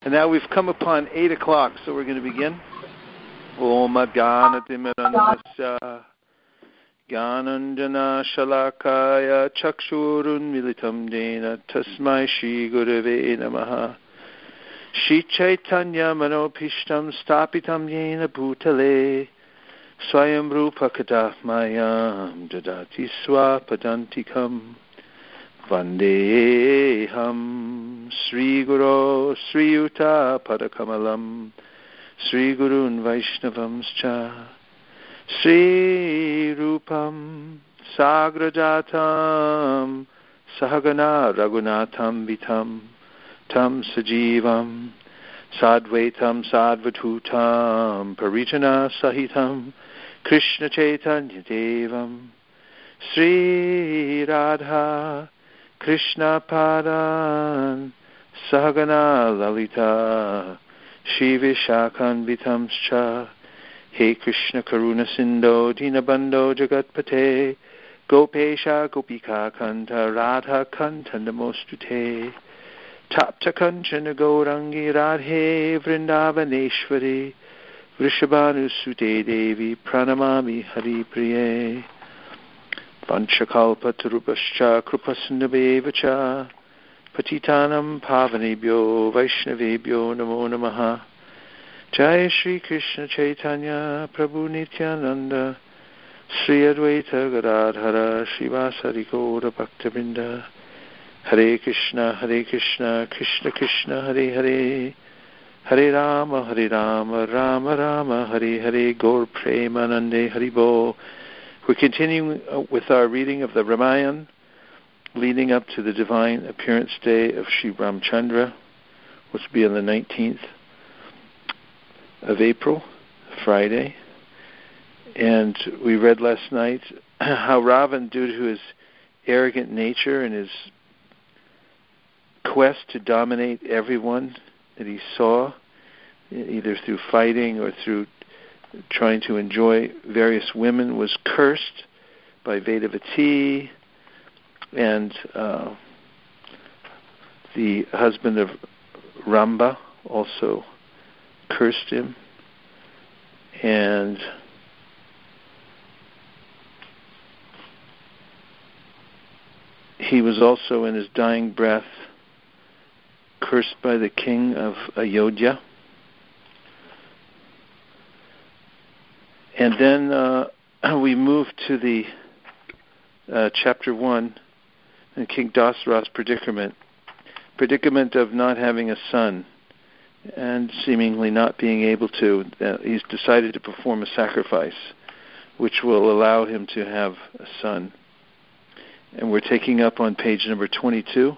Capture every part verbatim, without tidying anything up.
And now we've come upon eight o'clock, so we're going to begin. Om Adganatimirandasya Gyananjana Shalakaya Chakshurun Militam Dena Tasmai Shri Gurave Namaha Shri Chaitanya Manopishtam Stapitam Yena Bhutale Swayam Rupa Kadahmayam Dadati Swapadantikam Vandeham Sri Guru Sri Yuta Padakamalam Sri Gurun Vaishnavamscha Sri Rupam Sagrajatam Sahagana Raghunatham Vitam Tam Sajivam Sadvaitam Sadvatutam Parijana Sahitam Krishna Chaitanya Devam Sri Radha Krishna Padan Sahagana Lalita Shri Vishakhan Vitamscha He Krishna Karuna Sindho Dinabandho Jagatpate Gopesha Gopika Kanta Radha Kanta Namostute Tapta Kanchana Gaurangi Radhe Vrindavaneshwari Vrishabhanu Sute Devi Pranamami Hari Priye Vanchakalpa Tarupascha Krupasundabhevacha Patitanam Pavanebhyo Vaishnavebhyo Namo Namaha Jai Shri Krishna Chaitanya Prabhu Nityananda Sri Advaita Gadadhara Srivasari Gaura Bhaktivinoda Hare Krishna Hare Krishna Krishna Krishna Hare Hare Hare Rama Hare Rama Rama Rama Hare Hare Gaur Premanande Haribo. We're continuing with our reading of the Ramayana leading up to the divine appearance day of Sri Ramchandra, which will be on the nineteenth of April, Friday. And we read last night how Ravan, due to his arrogant nature and his quest to dominate everyone that he saw, either through fighting or through trying to enjoy various women, was cursed by Vedavati, and uh, the husband of Ramba also cursed him, and he was also in his dying breath cursed by the king of Ayodhya. And then uh, we move to the uh, chapter one, and King Dasarath's predicament, predicament of not having a son and seemingly not being able to. Uh, he's decided to perform a sacrifice which will allow him to have a son. And we're taking up on page number twenty-two.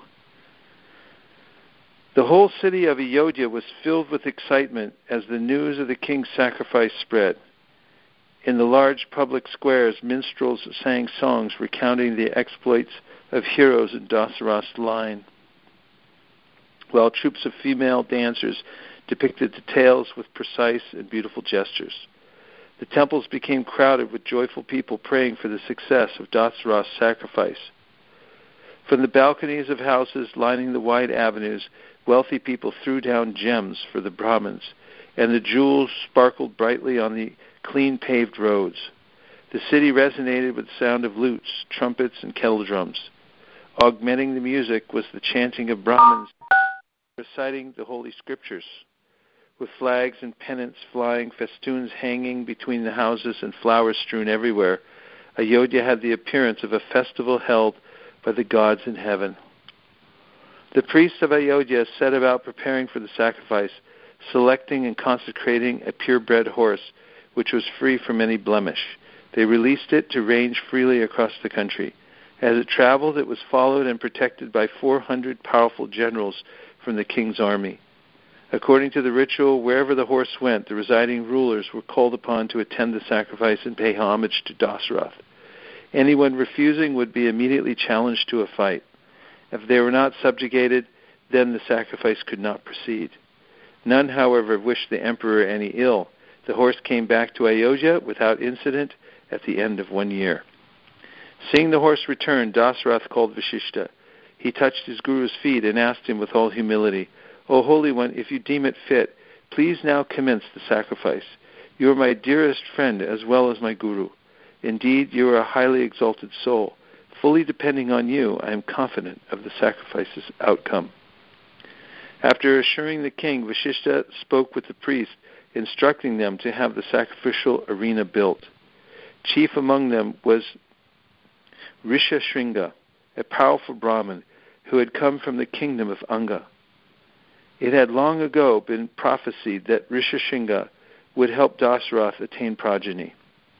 The whole city of Ayodhya was filled with excitement as the news of the king's sacrifice spread. In the large public squares, minstrels sang songs recounting the exploits of heroes in Dasarath's line, while troops of female dancers depicted the tales with precise and beautiful gestures. The temples became crowded with joyful people praying for the success of Dasarath's sacrifice. From the balconies of houses lining the wide avenues, wealthy people threw down gems for the Brahmins, and the jewels sparkled brightly on the clean paved roads. The city resonated with the sound of lutes, trumpets, and kettle drums. Augmenting the music was the chanting of Brahmins reciting the holy scriptures. With flags and pennants flying, festoons hanging between the houses, and flowers strewn everywhere, Ayodhya had the appearance of a festival held by the gods in heaven. The priests of Ayodhya set about preparing for the sacrifice, selecting and consecrating a purebred horse which was free from any blemish. They released it to range freely across the country. As it traveled, it was followed and protected by four hundred powerful generals from the king's army. According to the ritual, wherever the horse went, the residing rulers were called upon to attend the sacrifice and pay homage to Dasarath. Anyone refusing would be immediately challenged to a fight. If they were not subjugated, then the sacrifice could not proceed. None, however, wished the emperor any ill. The horse came back to Ayodhya without incident at the end of one year. Seeing the horse return, Dasarath called Vashishta. He touched his guru's feet and asked him with all humility, O Holy One, if you deem it fit, please now commence the sacrifice. You are my dearest friend as well as my Guru. Indeed, you are a highly exalted soul. Fully depending on you, I am confident of the sacrifice's outcome." After assuring the king, Vasishtha spoke with the priest, instructing them to have the sacrificial arena built. Chief among them was Rishashringa, a powerful Brahmin who had come from the kingdom of Anga. It had long ago been prophesied that Rishashringa would help Dasarath attain progeny.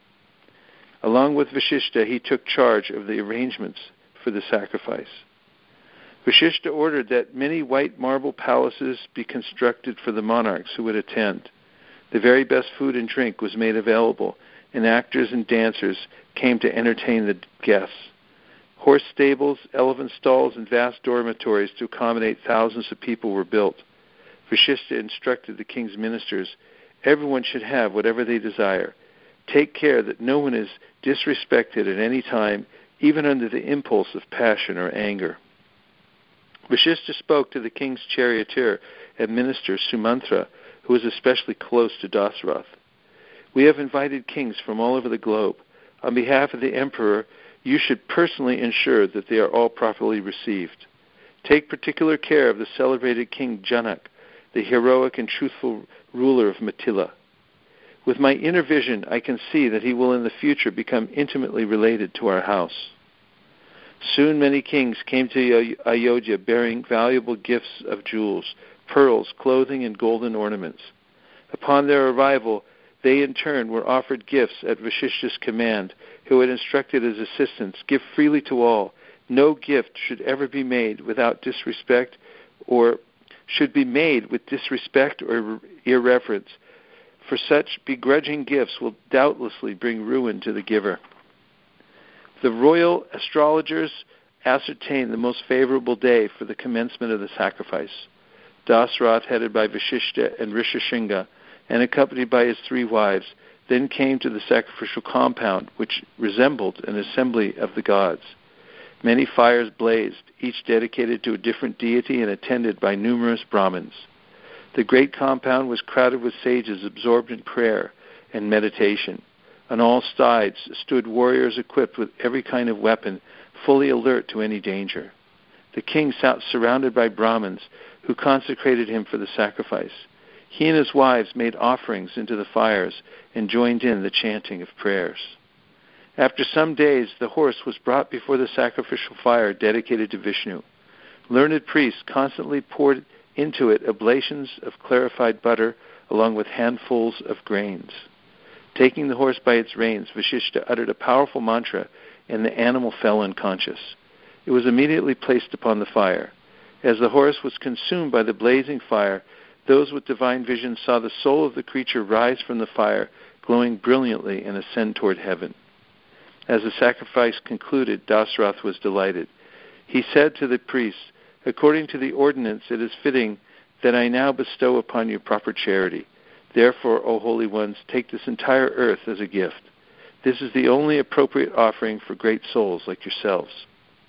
Along with Vasishtha, he took charge of the arrangements for the sacrifice. Vasishtha ordered that many white marble palaces be constructed for the monarchs who would attend. The very best food and drink was made available, and actors and dancers came to entertain the guests. Horse stables, elephant stalls, and vast dormitories to accommodate thousands of people were built. Vasishtha instructed the king's ministers, "Everyone should have whatever they desire. Take care that no one is disrespected at any time, even under the impulse of passion or anger." Vasishtha spoke to the king's charioteer and minister Sumantra, who was especially close to Dasarath. "We have invited kings from all over the globe. On behalf of the emperor, you should personally ensure that they are all properly received. Take particular care of the celebrated King Janak, the heroic and truthful ruler of Mithila. With my inner vision, I can see that he will in the future become intimately related to our house." Soon many kings came to Ayodhya bearing valuable gifts of jewels, pearls, clothing, and golden ornaments. Upon their arrival, they in turn were offered gifts at Vasishtha's command, who had instructed his assistants, "Give freely to all. No gift should ever be made without disrespect or should be made with disrespect or irreverence, for such begrudging gifts will doubtlessly bring ruin to the giver." The royal astrologers ascertained the most favorable day for the commencement of the sacrifice. Dasarath, headed by Vasishtha and Rishashringa, and accompanied by his three wives, then came to the sacrificial compound, which resembled an assembly of the gods. Many fires blazed, each dedicated to a different deity and attended by numerous Brahmins. The great compound was crowded with sages absorbed in prayer and meditation. On all sides stood warriors equipped with every kind of weapon, fully alert to any danger. The king sat surrounded by Brahmins, who consecrated him for the sacrifice. He and his wives made offerings into the fires and joined in the chanting of prayers. After some days, the horse was brought before the sacrificial fire dedicated to Vishnu. Learned priests constantly poured into it oblations of clarified butter along with handfuls of grains. Taking the horse by its reins, Vasishtha uttered a powerful mantra, and the animal fell unconscious. It was immediately placed upon the fire. As the horse was consumed by the blazing fire, those with divine vision saw the soul of the creature rise from the fire, glowing brilliantly and ascend toward heaven. As the sacrifice concluded, Dasarath was delighted. He said to the priests, "According to the ordinance, it is fitting that I now bestow upon you proper charity. Therefore, O holy ones, take this entire earth as a gift. This is the only appropriate offering for great souls like yourselves."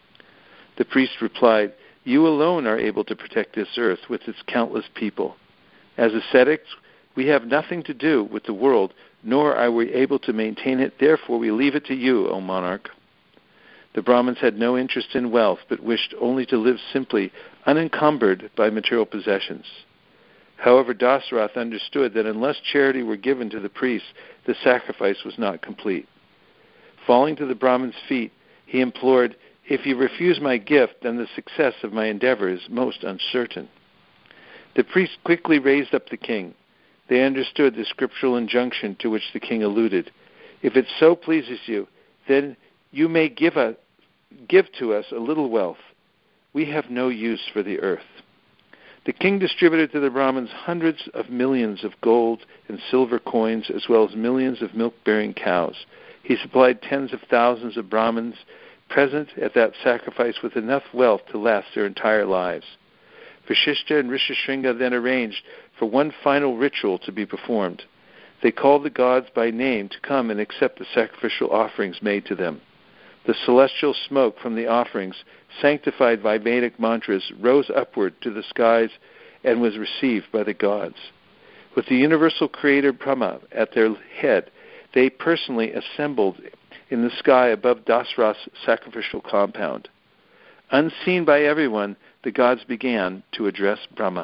The priest replied, "You alone are able to protect this earth with its countless people. As ascetics, we have nothing to do with the world, nor are we able to maintain it. Therefore, we leave it to you, O monarch." The Brahmins had no interest in wealth, but wished only to live simply, unencumbered by material possessions. However, Dasarath understood that unless charity were given to the priests, the sacrifice was not complete. Falling to the Brahmin's feet, he implored, "If you refuse my gift, then the success of my endeavor is most uncertain." The priests quickly raised up the king. They understood the scriptural injunction to which the king alluded. "If it so pleases you, then you may give, a, give to us a little wealth. We have no use for the earth." The king distributed to the Brahmins hundreds of millions of gold and silver coins, as well as millions of milk-bearing cows. He supplied tens of thousands of Brahmins present at that sacrifice with enough wealth to last their entire lives. Vasishtha and Rishashringa then arranged for one final ritual to be performed. They called the gods by name to come and accept the sacrificial offerings made to them. The celestial smoke from the offerings, sanctified by Vedic mantras, rose upward to the skies and was received by the gods. With the universal creator Brahma at their head, they personally assembled in the sky above Dasarath's sacrificial compound. Unseen by everyone, the gods began to address Brahma.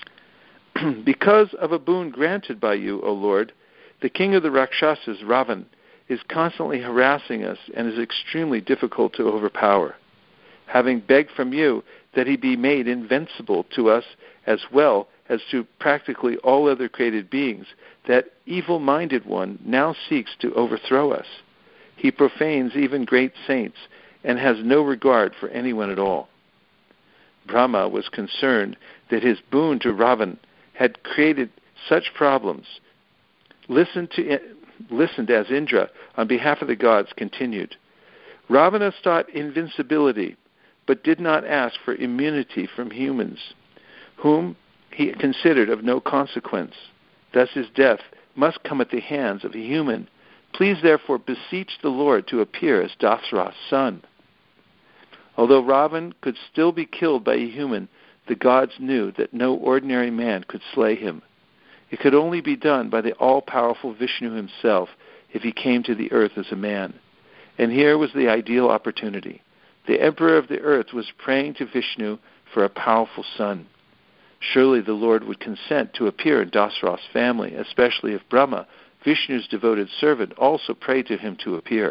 Because of a boon granted by you, O Lord, the king of the Rakshasas, Ravan, is constantly harassing us and is extremely difficult to overpower. Having begged from you that he be made invincible to us as well as to practically all other created beings, that evil-minded one now seeks to overthrow us. He profanes even great saints and has no regard for anyone at all. Brahma was concerned that his boon to Ravan had created such problems. Listened, to, listened as Indra, on behalf of the gods, continued. Ravana sought invincibility, but did not ask for immunity from humans, whom he considered of no consequence. Thus his death must come at the hands of a human. Please therefore beseech the Lord to appear as Dasarath's son. Although Ravan could still be killed by a human, the gods knew that no ordinary man could slay him. It could only be done by the all-powerful Vishnu himself if he came to the earth as a man. And here was the ideal opportunity. The emperor of the earth was praying to Vishnu for a powerful son. Surely the Lord would consent to appear in Dasarath's family, especially if Brahma, Vishnu's devoted servant, also prayed to him to appear.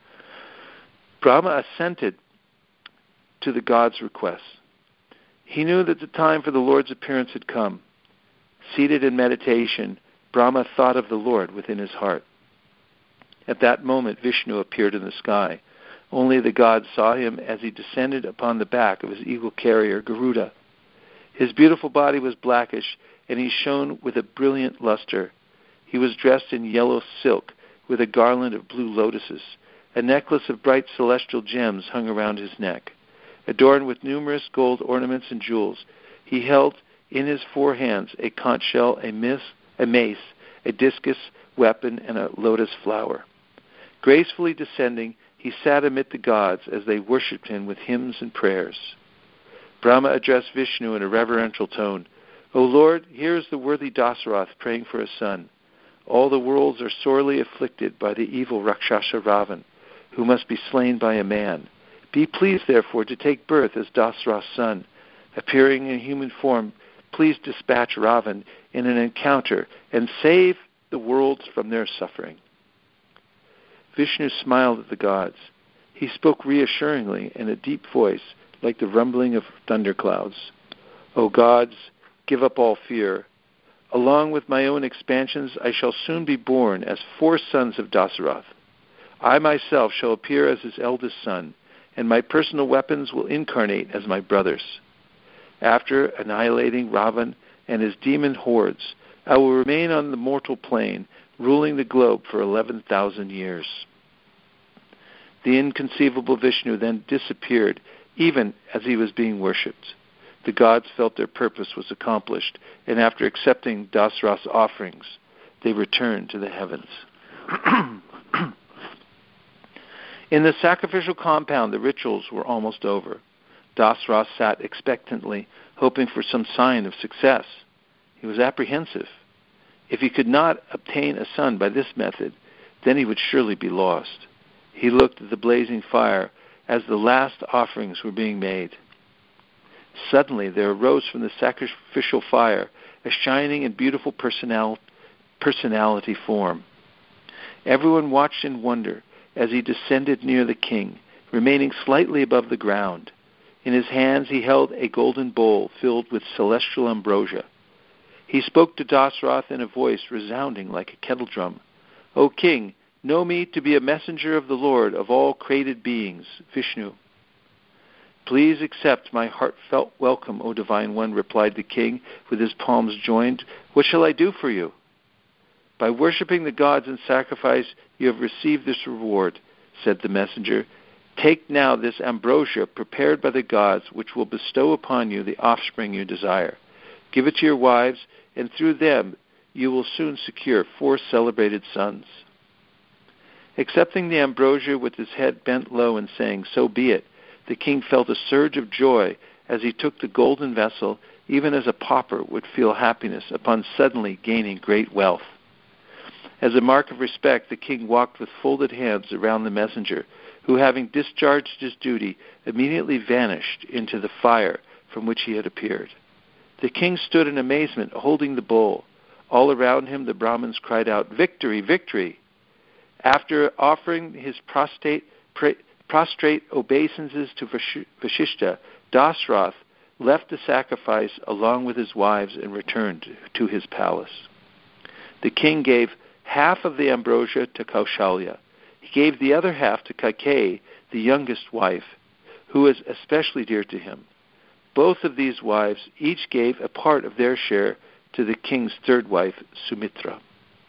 Brahma assented to the god's request. He knew that the time for the Lord's appearance had come. Seated in meditation, Brahma thought of the Lord within his heart. At that moment, Vishnu appeared in the sky. Only the gods saw him as he descended upon the back of his eagle carrier, Garuda. His beautiful body was blackish, and he shone with a brilliant luster. He was dressed in yellow silk, with a garland of blue lotuses. A necklace of bright celestial gems hung around his neck. Adorned with numerous gold ornaments and jewels, he held in his four hands a conch shell, a, mis, a mace, a discus, weapon, and a lotus flower. Gracefully descending, he sat amid the gods as they worshipped him with hymns and prayers. Brahma addressed Vishnu in a reverential tone. O Lord, here is the worthy Dasarath praying for a son. All the worlds are sorely afflicted by the evil Rakshasa Ravan, who must be slain by a man. Be pleased, therefore, to take birth as Dasarath's son. Appearing in human form, please dispatch Ravan in an encounter and save the worlds from their suffering. Vishnu smiled at the gods. He spoke reassuringly in a deep voice, like the rumbling of thunderclouds. O gods, give up all fear. Along with my own expansions, I shall soon be born as four sons of Dasarath. I myself shall appear as his eldest son, and my personal weapons will incarnate as my brothers. After annihilating Ravan and his demon hordes, I will remain on the mortal plane, ruling the globe for eleven thousand years. The inconceivable Vishnu then disappeared, even as he was being worshipped. The gods felt their purpose was accomplished, and after accepting Dasarath's offerings, they returned to the heavens. In the sacrificial compound, the rituals were almost over. Dasarath sat expectantly, hoping for some sign of success. He was apprehensive. If he could not obtain a son by this method, then he would surely be lost. He looked at the blazing fire as the last offerings were being made. Suddenly there arose from the sacrificial fire a shining and beautiful personal, personality form. Everyone watched in wonder as he descended near the king, remaining slightly above the ground. In his hands he held a golden bowl filled with celestial ambrosia. He spoke to Dasarath in a voice resounding like a kettle drum. O king, know me to be a messenger of the Lord of all created beings, Vishnu. Please accept my heartfelt welcome, O Divine One, replied the king, with his palms joined. What shall I do for you? By worshipping the gods in sacrifice, you have received this reward, said the messenger. Take now this ambrosia prepared by the gods, which will bestow upon you the offspring you desire. Give it to your wives, and through them you will soon secure four celebrated sons. Accepting the ambrosia with his head bent low and saying, So be it, the king felt a surge of joy as he took the golden vessel, even as a pauper would feel happiness upon suddenly gaining great wealth. As a mark of respect, the king walked with folded hands around the messenger, who, having discharged his duty, immediately vanished into the fire from which he had appeared. The king stood in amazement, holding the bowl. All around him the Brahmins cried out, "Victory! Victory!" After offering his prostrate, pra- prostrate obeisances to Vashishta, Dasrath left the sacrifice along with his wives and returned to his palace. The king gave half of the ambrosia to Kaushalya. He gave the other half to Kaikeyi, the youngest wife, who was especially dear to him. Both of these wives each gave a part of their share to the king's third wife, Sumitra.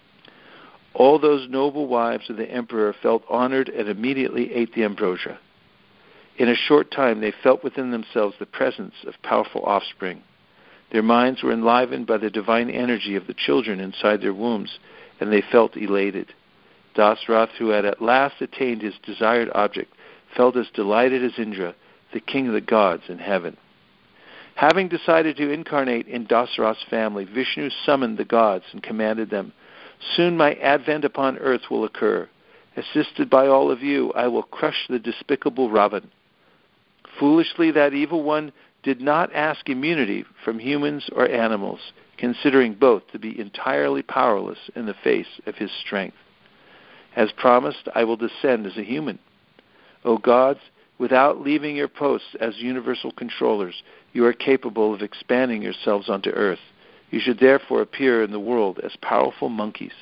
All those noble wives of the emperor felt honored and immediately ate the ambrosia. In a short time they felt within themselves the presence of powerful offspring. Their minds were enlivened by the divine energy of the children inside their wombs, and they felt elated. Dasrath, who had at last attained his desired object, felt as delighted as Indra, the king of the gods in heaven. Having decided to incarnate in Dasrath's family, Vishnu summoned the gods and commanded them, "Soon my advent upon earth will occur. Assisted by all of you, I will crush the despicable Ravan." Foolishly, that evil one did not ask immunity from humans or animals, considering both to be entirely powerless in the face of his strength. As promised, I will descend as a human. O gods, without leaving your posts as universal controllers, you are capable of expanding yourselves onto earth. You should therefore appear in the world as powerful monkeys.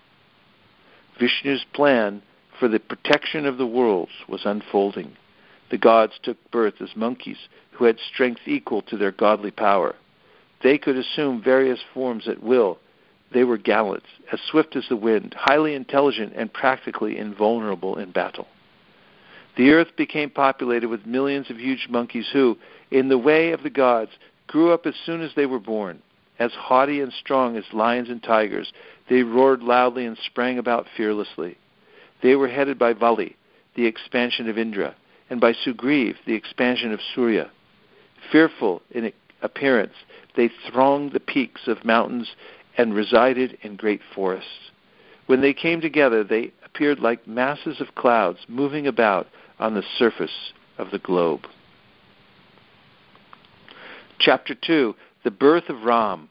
Vishnu's plan for the protection of the worlds was unfolding. The gods took birth as monkeys who had strength equal to their godly power. They could assume various forms at will. They were gallant, as swift as the wind, highly intelligent, and practically invulnerable in battle. The earth became populated with millions of huge monkeys who, in the way of the gods, grew up as soon as they were born. As haughty and strong as lions and tigers, they roared loudly and sprang about fearlessly. They were headed by Vali, the expansion of Indra, and by Sugriv, the expansion of Surya. Fearful in appearance, they thronged the peaks of mountains and resided in great forests. When they came together, they appeared like masses of clouds moving about on the surface of the globe. Chapter two, the birth of Ram.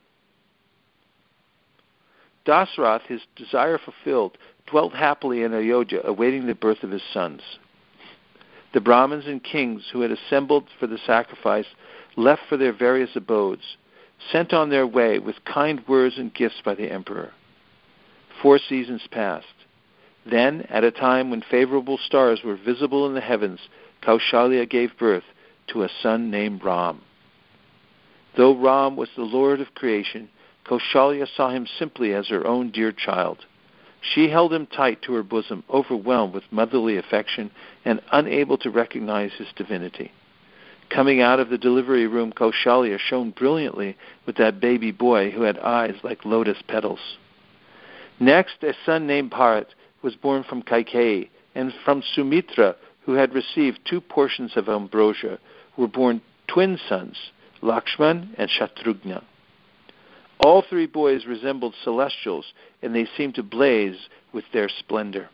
Dasrath, his desire fulfilled, dwelt happily in Ayodhya, awaiting the birth of his sons. The Brahmins and kings who had assembled for the sacrifice left for their various abodes, sent on their way with kind words and gifts by the emperor. Four seasons passed. Then, at a time when favorable stars were visible in the heavens, Kaushalya gave birth to a son named Ram. Though Ram was the Lord of creation, Kaushalya saw him simply as her own dear child. She held him tight to her bosom, overwhelmed with motherly affection and unable to recognize his divinity. Coming out of the delivery room, Kaushalya shone brilliantly with that baby boy who had eyes like lotus petals. Next, a son named Bharat was born from Kaikeyi, and from Sumitra, who had received two portions of ambrosia, were born twin sons, Lakshman and Shatrughna. All three boys resembled celestials, and they seemed to blaze with their splendor.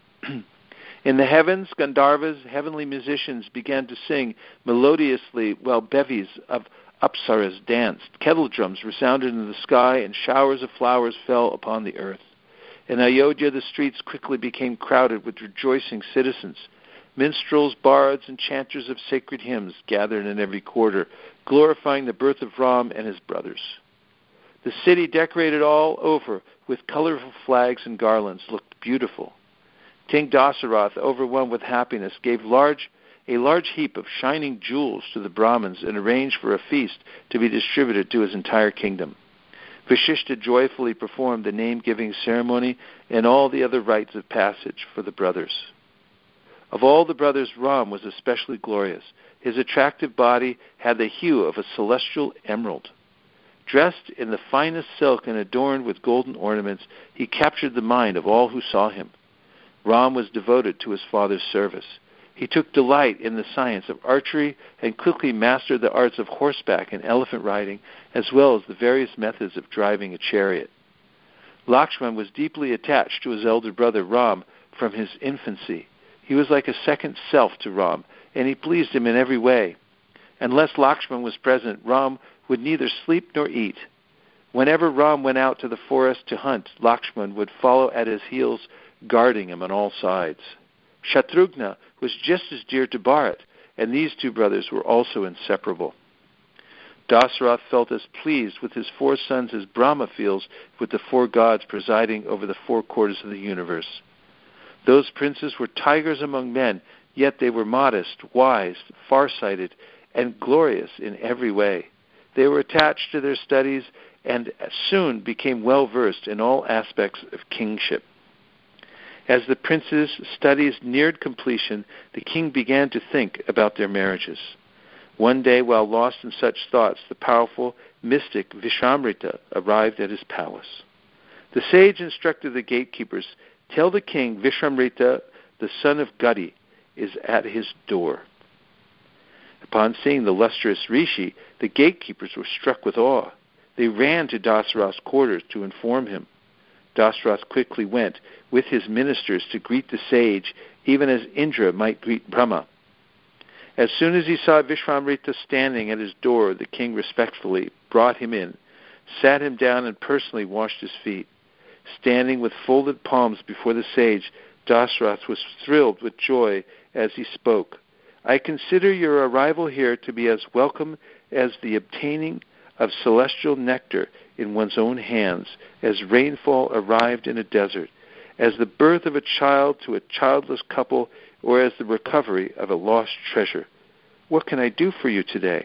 In the heavens, Gandharvas, heavenly musicians, began to sing melodiously while bevies of apsaras danced. Kettle drums resounded in the sky, and showers of flowers fell upon the earth. In Ayodhya, the streets quickly became crowded with rejoicing citizens. Minstrels, bards, and chanters of sacred hymns gathered in every quarter, glorifying the birth of Ram and his brothers. The city, decorated all over with colorful flags and garlands, looked beautiful. King Dasarath, overwhelmed with happiness, gave large, a large heap of shining jewels to the Brahmins and arranged for a feast to be distributed to his entire kingdom. Vashishta joyfully performed the name-giving ceremony and all the other rites of passage for the brothers. Of all the brothers, Ram was especially glorious. His attractive body had the hue of a celestial emerald. Dressed in the finest silk and adorned with golden ornaments, he captured the mind of all who saw him. Ram was devoted to his father's service. He took delight in the science of archery and quickly mastered the arts of horseback and elephant riding, as well as the various methods of driving a chariot. Lakshman was deeply attached to his elder brother Ram from his infancy. He was like a second self to Ram, and he pleased him in every way. Unless Lakshman was present, Ram would neither sleep nor eat. Whenever Ram went out to the forest to hunt, Lakshman would follow at his heels, guarding him on all sides. Shatrughna was just as dear to Bharat, and these two brothers were also inseparable. Dasarath felt as pleased with his four sons as Brahma feels with the four gods presiding over the four quarters of the universe. Those princes were tigers among men, yet they were modest, wise, far-sighted, and glorious in every way. They were attached to their studies and soon became well-versed in all aspects of kingship. As the princes' studies neared completion, the king began to think about their marriages. One day, while lost in such thoughts, the powerful mystic Vishwamrita arrived at his palace. The sage instructed the gatekeepers, "Tell the king Vishwamrita, the son of Gadi, is at his door." Upon seeing the lustrous rishi, the gatekeepers were struck with awe. They ran to Dasarath's quarters to inform him. Dasarath quickly went with his ministers to greet the sage, even as Indra might greet Brahma. As soon as he saw Vishwamrita standing at his door, the king respectfully brought him in, sat him down, and personally washed his feet. Standing with folded palms before the sage, Dasarath was thrilled with joy as he spoke. "I consider your arrival here to be as welcome as the obtaining of celestial nectar in one's own hands, as rainfall arrived in a desert, as the birth of a child to a childless couple, or as the recovery of a lost treasure. What can I do for you today?"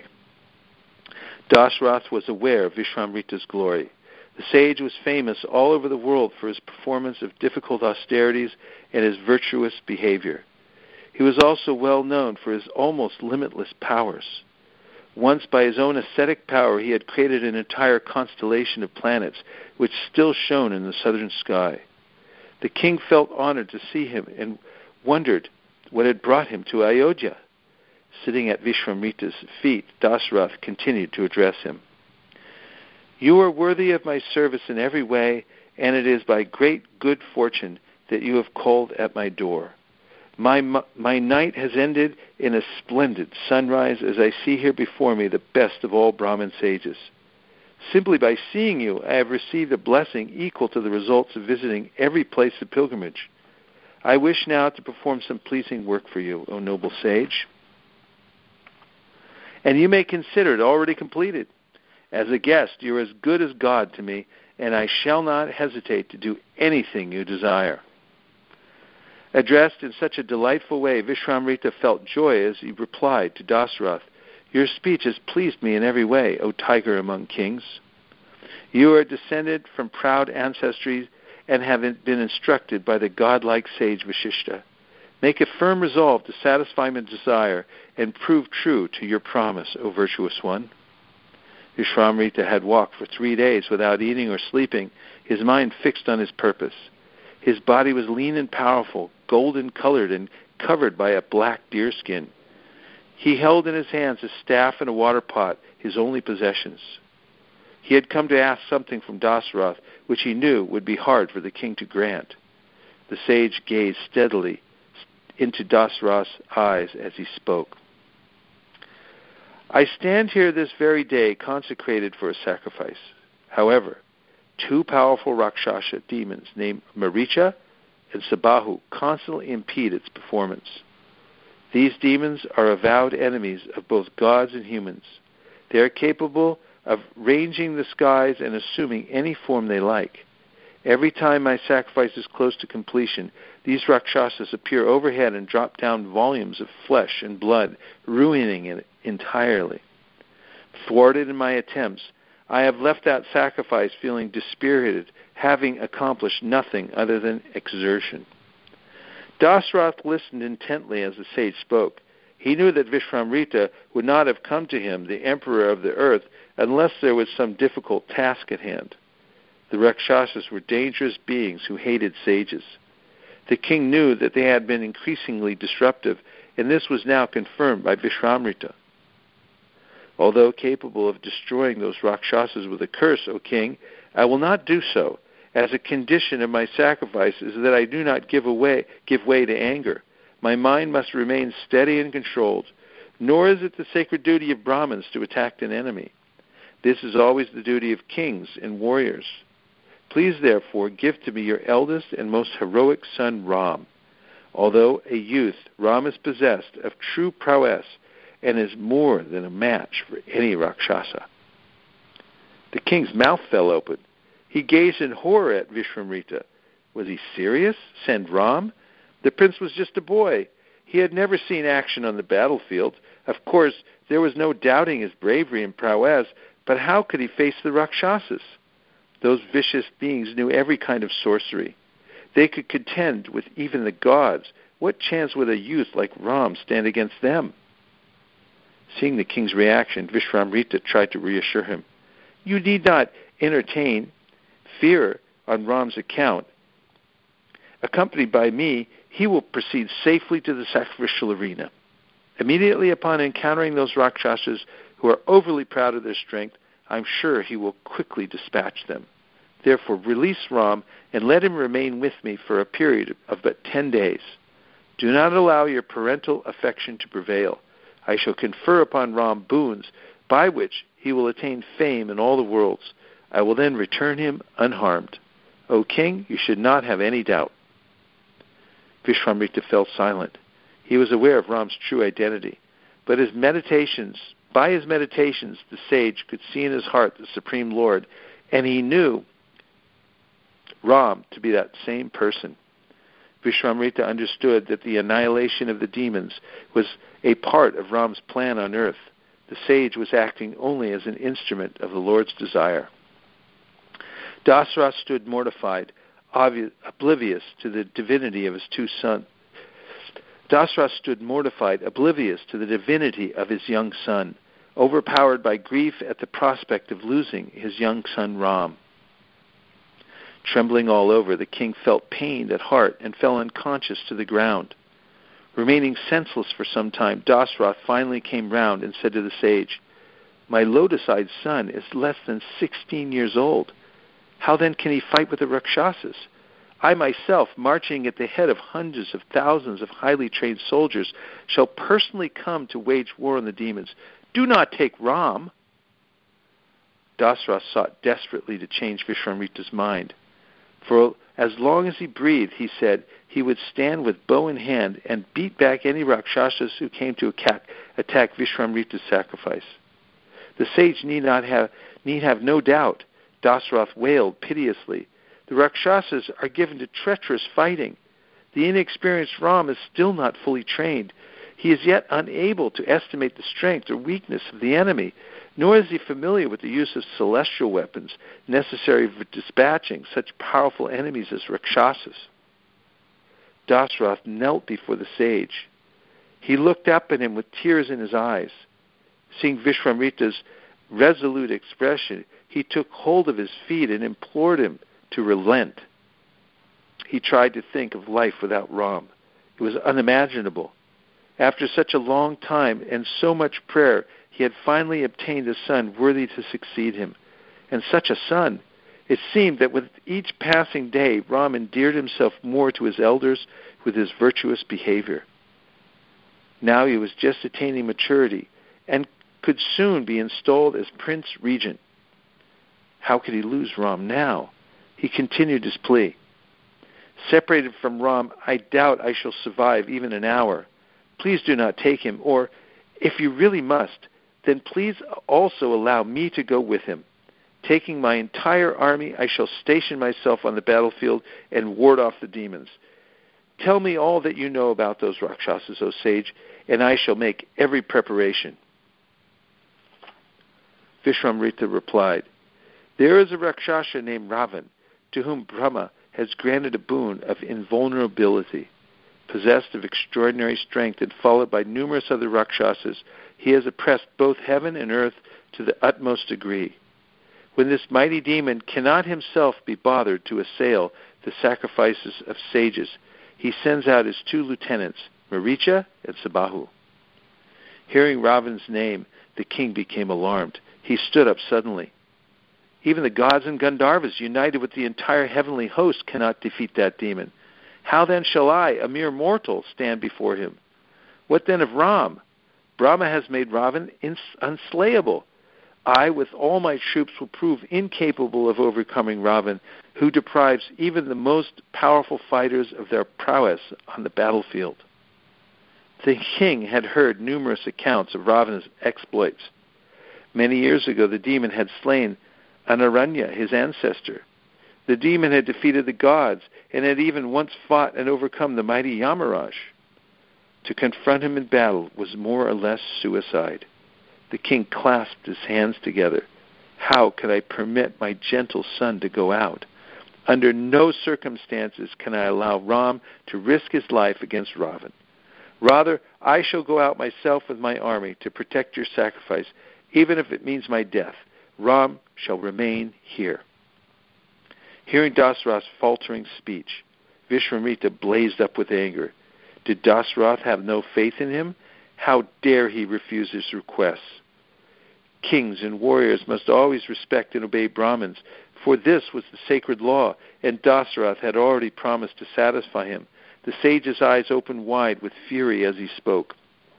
Dasarath was aware of Vishwamrita's glory. The sage was famous all over the world for his performance of difficult austerities and his virtuous behavior. He was also well known for his almost limitless powers. Once, by his own ascetic power, he had created an entire constellation of planets, which still shone in the southern sky. The king felt honored to see him and wondered what had brought him to Ayodhya. Sitting at Vishwamrita's feet, Dasarath continued to address him. "You are worthy of my service in every way, and it is by great good fortune that you have called at my door. My, my night has ended in a splendid sunrise as I see here before me the best of all Brahmin sages. Simply by seeing you, I have received a blessing equal to the results of visiting every place of pilgrimage. I wish now to perform some pleasing work for you, O noble sage. And you may consider it already completed. As a guest, you are as good as God to me, and I shall not hesitate to do anything you desire." Addressed in such a delightful way, Vishwamrita felt joy as he replied to Dasarath, "Your speech has pleased me in every way, O tiger among kings. You are descended from proud ancestry and have been instructed by the godlike sage Vashishta. Make a firm resolve to satisfy my desire and prove true to your promise, O virtuous one." Vishwamrita had walked for three days without eating or sleeping, his mind fixed on his purpose. His body was lean and powerful, golden-colored and covered by a black deerskin. He held in his hands a staff and a water pot, his only possessions. He had come to ask something from Dasarath, which he knew would be hard for the king to grant. The sage gazed steadily into Dasarath's eyes as he spoke. "I stand here this very day consecrated for a sacrifice. However, two powerful Rakshasa demons named Maricha and Sabahu constantly impede its performance. These demons are avowed enemies of both gods and humans. They are capable of ranging the skies and assuming any form they like. Every time my sacrifice is close to completion, these Rakshasas appear overhead and drop down volumes of flesh and blood, ruining it entirely. Thwarted in my attempts, I have left that sacrifice feeling dispirited, having accomplished nothing other than exertion." Dasarath listened intently as the sage spoke. He knew that Vishwamrita would not have come to him, the emperor of the earth, unless there was some difficult task at hand. The Rakshasas were dangerous beings who hated sages. The king knew that they had been increasingly disruptive, and this was now confirmed by Vishvamrita. Although capable of destroying those Rakshasas with a curse, O king, I will not do so. As a condition of my sacrifice is that I do not give away, give way to anger. My mind must remain steady and controlled, nor is it the sacred duty of Brahmins to attack an enemy. This is always the duty of kings and warriors. Please, therefore, give to me your eldest and most heroic son, Ram. Although a youth, Ram is possessed of true prowess and is more than a match for any Rakshasa. The king's mouth fell open. He gazed in horror at Vishvamrita. Was he serious? Send Ram? The prince was just a boy. He had never seen action on the battlefield. Of course, there was no doubting his bravery and prowess, but how could he face the Rakshasas? Those vicious beings knew every kind of sorcery. They could contend with even the gods. What chance would a youth like Ram stand against them? Seeing the king's reaction, Vishvamrita tried to reassure him. You need not entertain fear on Ram's account. Accompanied by me, he will proceed safely to the sacrificial arena. Immediately upon encountering those Rakshasas who are overly proud of their strength, I'm sure he will quickly dispatch them. Therefore, release Ram and let him remain with me for a period of but ten days. Do not allow your parental affection to prevail. I shall confer upon Ram boons by which he will attain fame in all the worlds. I will then return him unharmed. O king, you should not have any doubt. Vishvamrita fell silent. He was aware of Ram's true identity, but his meditations, by his meditations, the sage could see in his heart the Supreme Lord, and he knew Ram to be that same person. Vishvamrita understood that the annihilation of the demons was a part of Ram's plan on earth. The sage was acting only as an instrument of the Lord's desire. Dasarath stood mortified, obvious, oblivious to the divinity of his two sons. Dasarath stood mortified, oblivious to the divinity of his young son, overpowered by grief at the prospect of losing his young son Ram. Trembling all over, the king felt pained at heart and fell unconscious to the ground. Remaining senseless for some time, Dasarath finally came round and said to the sage, My lotus-eyed son is less than sixteen years old. How then can he fight with the Rakshasas? I myself, marching at the head of hundreds of thousands of highly trained soldiers, shall personally come to wage war on the demons. Do not take Ram. Dasarath sought desperately to change Vishvamrita's mind. For as long as he breathed, he said, he would stand with bow in hand and beat back any Rakshasas who came to attack, attack Vishvamrita's sacrifice. The sage need not have need have no doubt. Dasarath wailed piteously. The Rakshasas are given to treacherous fighting. The inexperienced Ram is still not fully trained. He is yet unable to estimate the strength or weakness of the enemy, nor is he familiar with the use of celestial weapons necessary for dispatching such powerful enemies as Rakshasas. Dasarath knelt before the sage. He looked up at him with tears in his eyes. Seeing Vishvamrita's resolute expression, he took hold of his feet and implored him to relent. He tried to think of life without Ram. It was unimaginable. After such a long time and so much prayer, he had finally obtained a son worthy to succeed him. And such a son! It seemed that with each passing day, Ram endeared himself more to his elders with his virtuous behavior. Now he was just attaining maturity and could soon be installed as Prince Regent. How could he lose Ram now? He continued his plea. Separated from Ram, I doubt I shall survive even an hour. Please do not take him, or, if you really must, then please also allow me to go with him. Taking my entire army, I shall station myself on the battlefield and ward off the demons. Tell me all that you know about those Rakshasas, O sage, and I shall make every preparation. Vishvamrita replied, There is a Rakshasa named Ravan, to whom Brahma has granted a boon of invulnerability. Possessed of extraordinary strength and followed by numerous other Rakshasas, he has oppressed both heaven and earth to the utmost degree. When this mighty demon cannot himself be bothered to assail the sacrifices of sages, he sends out his two lieutenants, Maricha and Sabahu. Hearing Ravan's name, the king became alarmed. He stood up suddenly. Even the gods and Gandharvas, united with the entire heavenly host, cannot defeat that demon. How then shall I, a mere mortal, stand before him? What then of Ram? Brahma has made Ravan ins- unslayable. I, with all my troops, will prove incapable of overcoming Ravan, who deprives even the most powerful fighters of their prowess on the battlefield. The king had heard numerous accounts of Ravana's exploits. Many years ago, the demon had slain Anaranya, his ancestor. The demon had defeated the gods and had even once fought and overcome the mighty Yamaraj. To confront him in battle was more or less suicide. The king clasped his hands together. How could I permit my gentle son to go out? Under no circumstances can I allow Ram to risk his life against Ravan. Rather, I shall go out myself with my army to protect your sacrifice, even if it means my death. Ram shall remain here. Hearing Dasarath's faltering speech, Vishwamitra blazed up with anger. Did Dasarath have no faith in him? How dare he refuse his requests? Kings and warriors must always respect and obey Brahmins, for this was the sacred law, and Dasarath had already promised to satisfy him. The sage's eyes opened wide with fury as he spoke.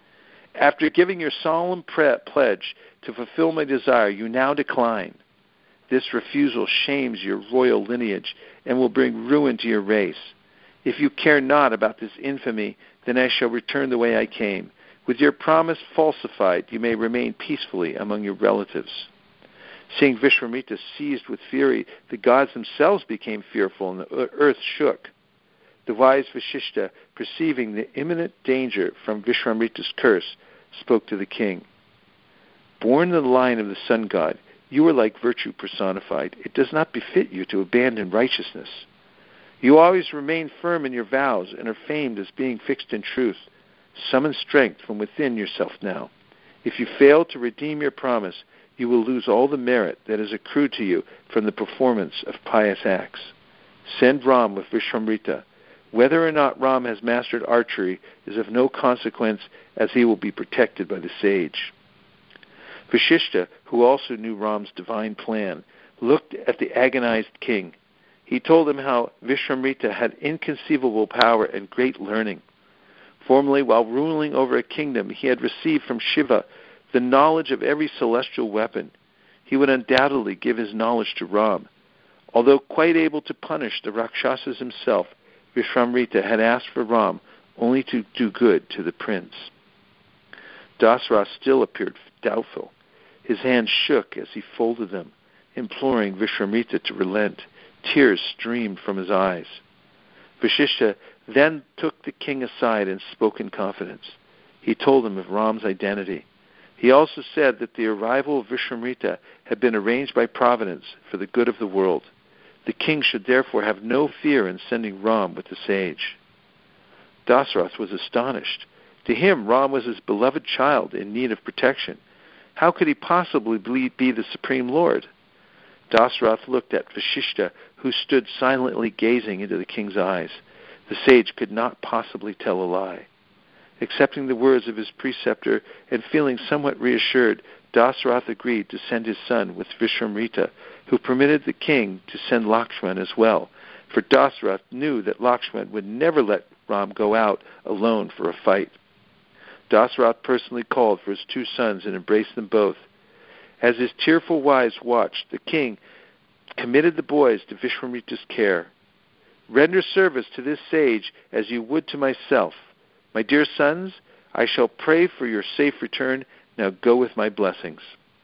After giving your solemn pre- pledge to fulfill my desire, you now decline. This refusal shames your royal lineage and will bring ruin to your race. If you care not about this infamy, then I shall return the way I came. With your promise falsified, you may remain peacefully among your relatives. Seeing Vishwamitra seized with fury, the gods themselves became fearful and the earth shook. The wise Vashishta, perceiving the imminent danger from Vishwamritra's curse, spoke to the king. Born in the line of the sun god, you are like virtue personified. It does not befit you to abandon righteousness. You always remain firm in your vows and are famed as being fixed in truth. Summon strength from within yourself now. If you fail to redeem your promise, you will lose all the merit that is accrued to you from the performance of pious acts. Send Ram with Vishwamrita. Whether or not Ram has mastered archery is of no consequence, as he will be protected by the sage. Vashishta, who also knew Ram's divine plan, looked at the agonized king. He told him how Vishwamrita had inconceivable power and great learning. Formerly, while ruling over a kingdom, he had received from Shiva the knowledge of every celestial weapon. He would undoubtedly give his knowledge to Ram. Although quite able to punish the Rakshasas himself, Vishwamrita had asked for Ram only to do good to the prince. Dasarath still appeared doubtful. His hands shook as he folded them, imploring Vishwamrita to relent. Tears streamed from his eyes. Vashishta then took the king aside and spoke in confidence. He told him of Ram's identity. He also said that the arrival of Vishwamrita had been arranged by Providence for the good of the world. The king should therefore have no fear in sending Ram with the sage. Dasarath was astonished. To him, Ram was his beloved child in need of protection. How could he possibly be the Supreme Lord? Dasarath looked at Vashishta, who stood silently gazing into the king's eyes. The sage could not possibly tell a lie. Accepting the words of his preceptor and feeling somewhat reassured, Dasarath agreed to send his son with Vishwamrita, who permitted the king to send Lakshman as well, for Dasarath knew that Lakshman would never let Ram go out alone for a fight. Dasarath personally called for his two sons and embraced them both. As his tearful wives watched, the king committed the boys to Vishwamrita's care. Render service to this sage as you would to myself. My dear sons, I shall pray for your safe return. Now go with my blessings.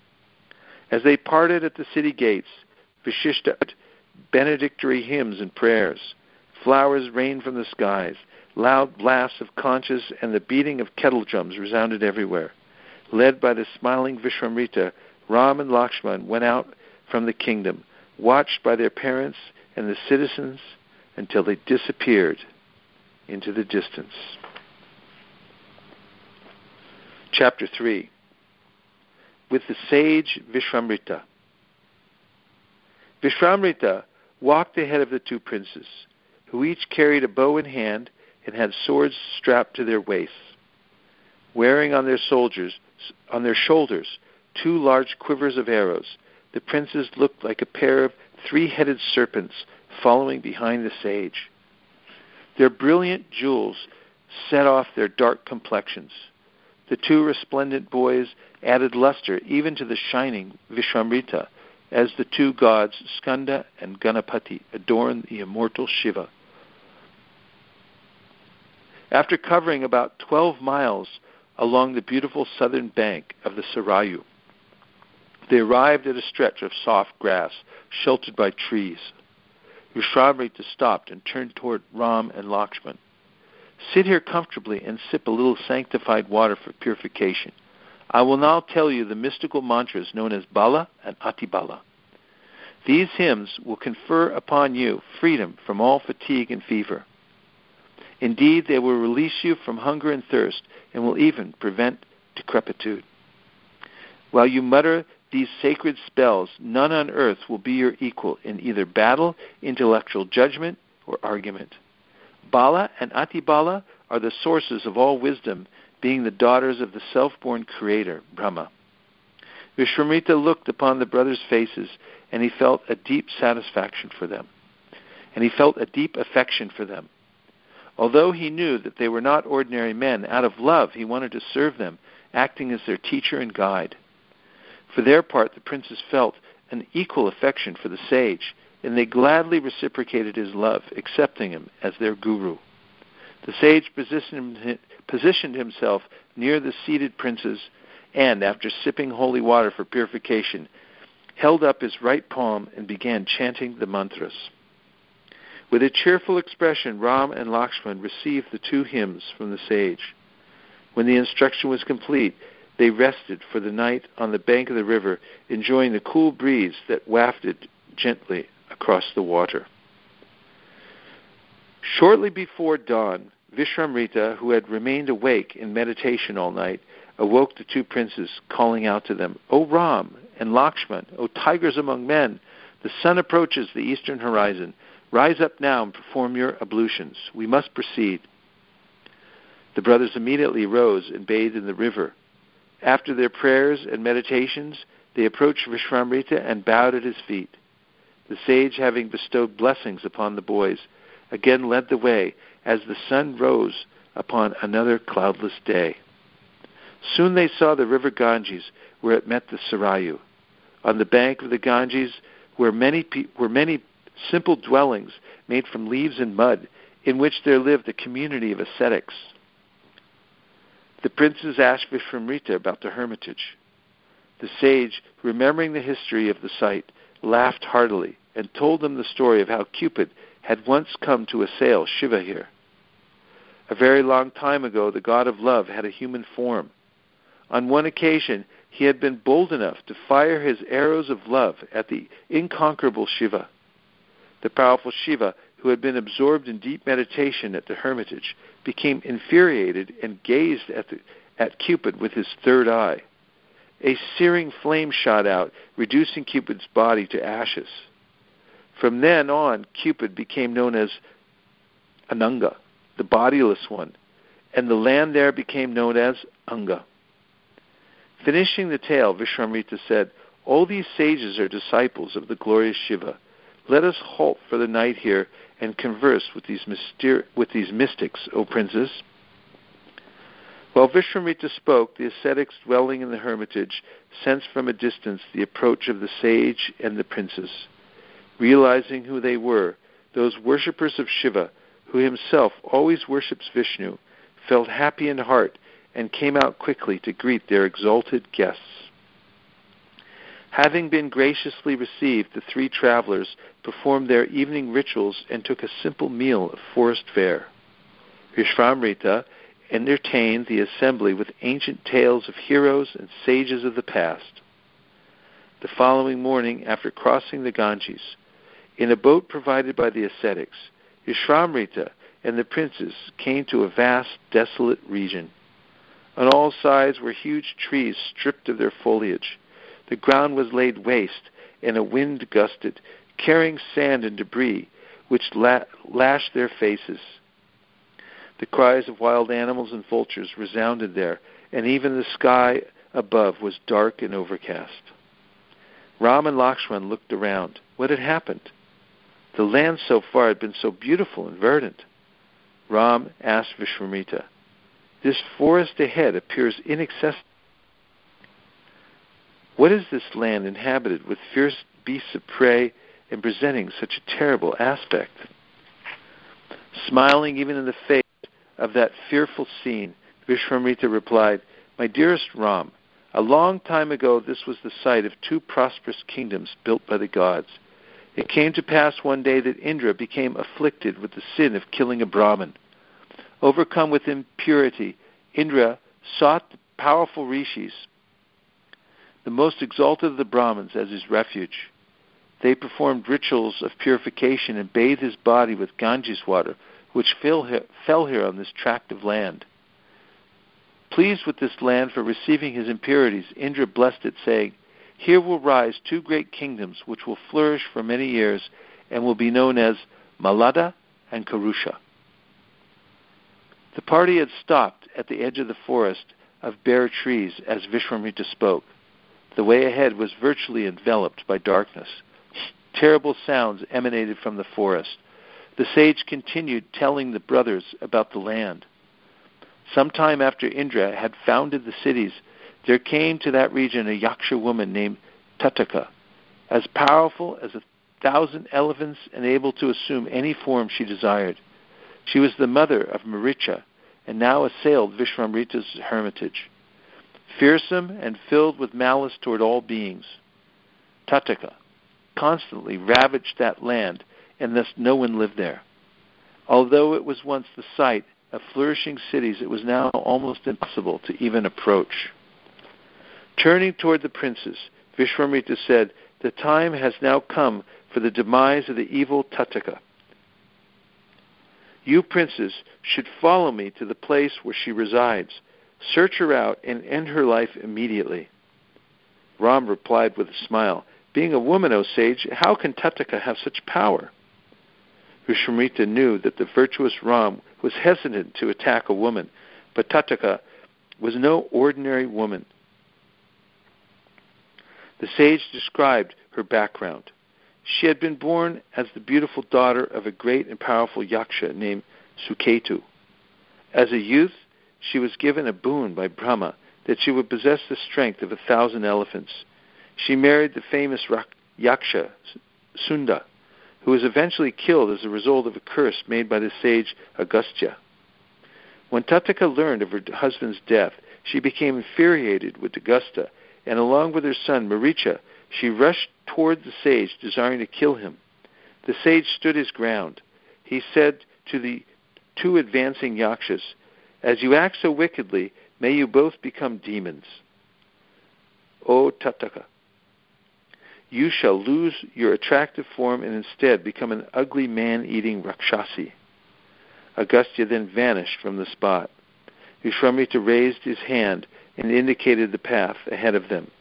As they parted at the city gates, Vashishta benedictory hymns and prayers. Flowers rained from the skies. Loud blasts of conchs and the beating of kettle drums resounded everywhere. Led by the smiling Vishwamrita, Ram and Lakshman went out from the kingdom, watched by their parents and the citizens until they disappeared into the distance. Chapter three. With the sage Vishwamrita. Vishwamrita walked ahead of the two princes, who each carried a bow in hand and had swords strapped to their waists. Wearing on their soldiers, on their shoulders, two large quivers of arrows, the princes looked like a pair of three-headed serpents following behind the sage. Their brilliant jewels set off their dark complexions. The two resplendent boys added luster even to the shining Vishwamrita, as the two gods, Skanda and Ganapati, adorn the immortal Shiva. After covering about twelve miles along the beautiful southern bank of the Sarayu, they arrived at a stretch of soft grass sheltered by trees. Vishwamrita stopped and turned toward Ram and Lakshman. "Sit here comfortably and sip a little sanctified water for purification. I will now tell you the mystical mantras known as Bala and Atibala. These hymns will confer upon you freedom from all fatigue and fever. Indeed, they will release you from hunger and thirst and will even prevent decrepitude. While you mutter these sacred spells, none on earth will be your equal in either battle, intellectual judgment, or argument. Bala and Atibala are the sources of all wisdom, being the daughters of the self-born creator, Brahma." Vishwamrita looked upon the brothers' faces, and he felt a deep satisfaction for them, and he felt a deep affection for them. Although he knew that they were not ordinary men, out of love he wanted to serve them, acting as their teacher and guide. For their part, the princes felt an equal affection for the sage, and they gladly reciprocated his love, accepting him as their guru. The sage positioned, positioned himself near the seated princes and, after sipping holy water for purification, held up his right palm and began chanting the mantras. With a cheerful expression, Ram and Lakshman received the two hymns from the sage. When the instruction was complete, they rested for the night on the bank of the river, enjoying the cool breeze that wafted gently across the water. Shortly before dawn, Vishwamrita, who had remained awake in meditation all night, awoke the two princes, calling out to them, "O Ram and Lakshman, O tigers among men, the sun approaches the eastern horizon. Rise up now and perform your ablutions. We must proceed." The brothers immediately rose and bathed in the river. After their prayers and meditations, they approached Vishwamrita and bowed at his feet. The sage, having bestowed blessings upon the boys, again led the way as the sun rose upon another cloudless day. Soon they saw the river Ganges, where it met the Sarayu. On the bank of the Ganges were many, pe- were many simple dwellings made from leaves and mud, in which there lived a community of ascetics. The princes asked Vishwamrita about the hermitage. The sage, remembering the history of the site, laughed heartily and told them the story of how Cupid had once come to assail Shiva here. A very long time ago, the god of love had a human form. On one occasion, he had been bold enough to fire his arrows of love at the incomparable Shiva. The powerful Shiva, who had been absorbed in deep meditation at the hermitage, became infuriated and gazed at, the, at Cupid with his third eye. A searing flame shot out, reducing Cupid's body to ashes. From then on, Cupid became known as Ananga, the bodiless one, and the land there became known as Anga. Finishing the tale, Vishwamrita said, "All these sages are disciples of the glorious Shiva. Let us halt for the night here and converse with these, myster- with these mystics, O princes." While Vishwamrita spoke, the ascetics dwelling in the hermitage sensed from a distance the approach of the sage and the princes. Realizing who they were, those worshippers of Shiva, who himself always worships Vishnu, felt happy in heart and came out quickly to greet their exalted guests. Having been graciously received, the three travelers performed their evening rituals and took a simple meal of forest fare. Vishwamrita entertained the assembly with ancient tales of heroes and sages of the past. The following morning, after crossing the Ganges, in a boat provided by the ascetics, Vishwamrita and the princes came to a vast, desolate region. On all sides were huge trees stripped of their foliage. The ground was laid waste, and a wind gusted, carrying sand and debris, which la- lashed their faces. The cries of wild animals and vultures resounded there, and even the sky above was dark and overcast. Ram and Lakshman looked around. What had happened? The land so far had been so beautiful and verdant. Ram asked Vishwamitra, "This forest ahead appears inaccessible. What is this land inhabited with fierce beasts of prey and presenting such a terrible aspect?" Smiling even in the face of that fearful scene, Vishwamitra replied, "My dearest Ram, a long time ago this was the site of two prosperous kingdoms built by the gods. It came to pass one day that Indra became afflicted with the sin of killing a Brahmin. Overcome with impurity, Indra sought the powerful rishis, the most exalted of the Brahmins, as his refuge. They performed rituals of purification and bathed his body with Ganges water, which fell here, fell here on this tract of land. Pleased with this land for receiving his impurities, Indra blessed it, saying, 'Here will rise two great kingdoms which will flourish for many years and will be known as Malada and Karusha.' The party had stopped at the edge of the forest of bare trees as Vishwamitra spoke. The way ahead was virtually enveloped by darkness. Terrible sounds emanated from the forest. The sage continued telling the brothers about the land. Some time after Indra had founded the cities, there came to that region a Yaksha woman named Tataka, as powerful as a thousand elephants and able to assume any form she desired. She was the mother of Maricha, and now assailed Vishwamitra's hermitage. Fearsome and filled with malice toward all beings, Tataka constantly ravaged that land, and thus no one lived there. Although it was once the site of flourishing cities, it was now almost impossible to even approach. Turning toward the princes, Vishwamitra said, "The time has now come for the demise of the evil Tataka. You princes should follow me to the place where she resides. Search her out and end her life immediately." Ram replied with a smile, "Being a woman, O sage, how can Tataka have such power?" Vishwamitra knew that the virtuous Ram was hesitant to attack a woman, but Tataka was no ordinary woman. The sage described her background. She had been born as the beautiful daughter of a great and powerful Yaksha named Suketu. As a youth, she was given a boon by Brahma that she would possess the strength of a thousand elephants. She married the famous Yaksha, Sunda, who was eventually killed as a result of a curse made by the sage Agastya. When Tataka learned of her husband's death, she became infuriated with Agastya, and along with her son Maricha, she rushed toward the sage, desiring to kill him. The sage stood his ground. He said to the two advancing Yakshas, "As you act so wickedly, may you both become demons. O Tataka, you shall lose your attractive form and instead become an ugly man-eating Rakshasi." Agastya then vanished from the spot. Vishwamitra raised his hand and indicated the path ahead of them.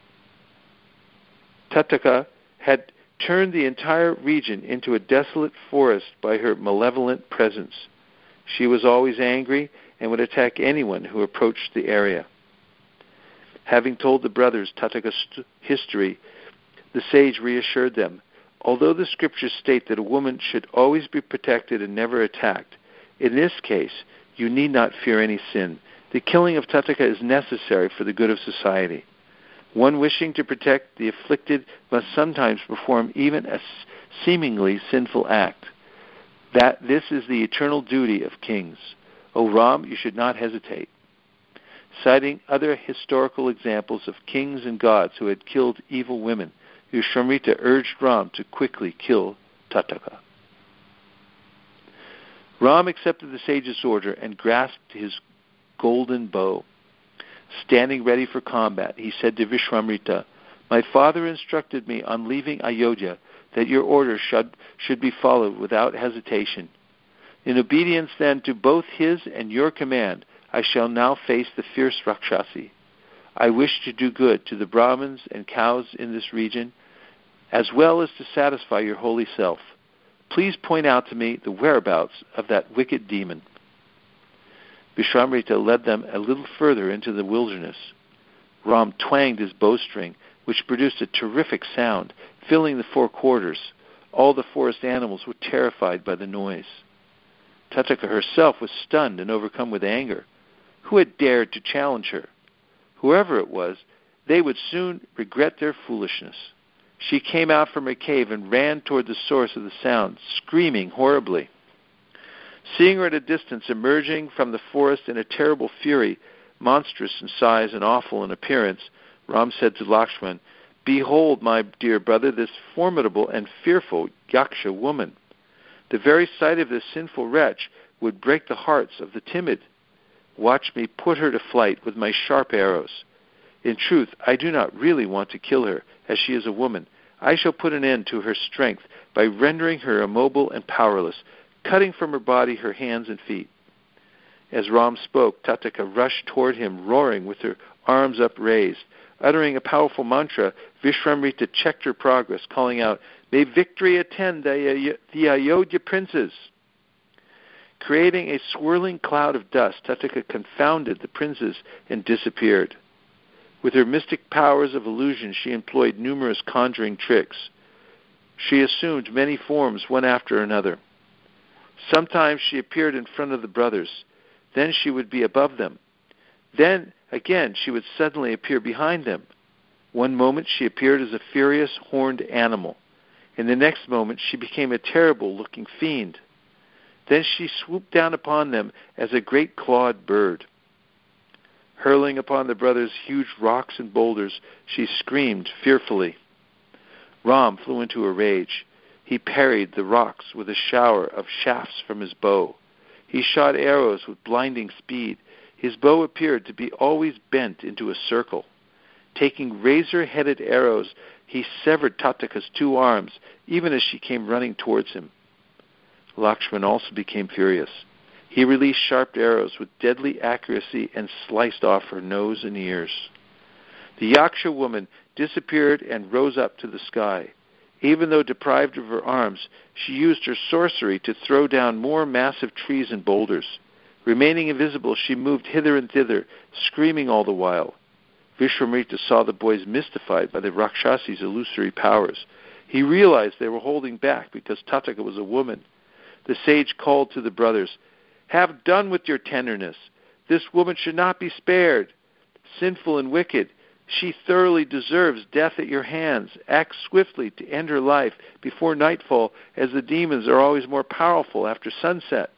Tataka had turned the entire region into a desolate forest by her malevolent presence. She was always angry and would attack anyone who approached the area. Having told the brothers Tataka's history, the sage reassured them. Although the scriptures state that a woman should always be protected and never attacked, in this case, you need not fear any sin. The killing of Tataka is necessary for the good of society. One wishing to protect the afflicted must sometimes perform even a seemingly sinful act. That this is the eternal duty of kings. O Ram, you should not hesitate. Citing other historical examples of kings and gods who had killed evil women, Vishwamitra urged Ram to quickly kill Tataka. Ram accepted the sage's order and grasped his golden bow. Standing ready for combat, he said to Vishwamitra, "My father instructed me on leaving Ayodhya that your order should, should be followed without hesitation. In obedience then to both his and your command, I shall now face the fierce Rakshasi. I wish to do good to the Brahmins and cows in this region, as well as to satisfy your holy self. Please point out to me the whereabouts of that wicked demon." Vishwamrita led them a little further into the wilderness. Ram twanged his bowstring, which produced a terrific sound, filling the four quarters. All the forest animals were terrified by the noise. Tataka herself was stunned and overcome with anger. Who had dared to challenge her? Whoever it was, they would soon regret their foolishness. She came out from her cave and ran toward the source of the sound, screaming horribly. Seeing her at a distance emerging from the forest in a terrible fury, monstrous in size and awful in appearance, Ram said to Lakshman, "Behold, my dear brother, this formidable and fearful Yaksha woman. The very sight of this sinful wretch would break the hearts of the timid. Watch me put her to flight with my sharp arrows. In truth, I do not really want to kill her, as she is a woman. I shall put an end to her strength by rendering her immobile and powerless, cutting from her body her hands and feet." As Ram spoke, Tataka rushed toward him, roaring with her arms upraised. Uttering a powerful mantra, Vishwamrita checked her progress, calling out, "May victory attend the, the Ayodhya princes!" Creating a swirling cloud of dust, Tataka confounded the princes and disappeared. With her mystic powers of illusion, she employed numerous conjuring tricks. She assumed many forms, one after another. Sometimes she appeared in front of the brothers. Then she would be above them. Then, again, she would suddenly appear behind them. One moment she appeared as a furious, horned animal. In the next moment she became a terrible-looking fiend. Then she swooped down upon them as a great clawed bird. Hurling upon the brothers huge rocks and boulders, she screamed fearfully. Ram flew into a rage. He parried the rocks with a shower of shafts from his bow. He shot arrows with blinding speed. His bow appeared to be always bent into a circle. Taking razor-headed arrows, he severed Tataka's two arms, even as she came running towards him. Lakshman also became furious. He released sharp arrows with deadly accuracy and sliced off her nose and ears. The Yaksha woman disappeared and rose up to the sky. Even though deprived of her arms, she used her sorcery to throw down more massive trees and boulders. Remaining invisible, she moved hither and thither, screaming all the while. Vishwamrita saw the boys mystified by the Rakshasi's illusory powers. He realized they were holding back because Tataka was a woman. The sage called to the brothers, "Have done with your tenderness. This woman should not be spared. Sinful and wicked, she thoroughly deserves death at your hands. Act swiftly to end her life before nightfall, as the demons are always more powerful after sunset."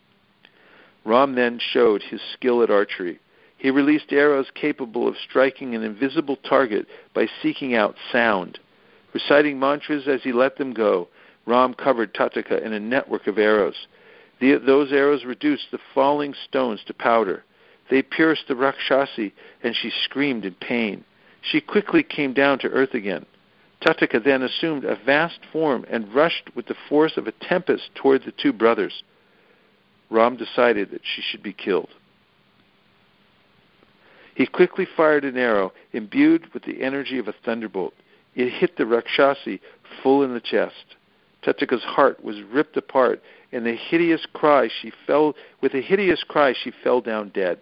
Ram then showed his skill at archery. He released arrows capable of striking an invisible target by seeking out sound. Reciting mantras as he let them go, Ram covered Tataka in a network of arrows. The, those arrows reduced the falling stones to powder. They pierced the Rakshasi, and she screamed in pain. She quickly came down to earth again. Tataka then assumed a vast form and rushed with the force of a tempest toward the two brothers. Ram decided that she should be killed. He quickly fired an arrow, imbued with the energy of a thunderbolt. It hit the Rakshasi full in the chest. Tataka's heart was ripped apart, and the hideous cry she fell with a hideous cry she fell down dead.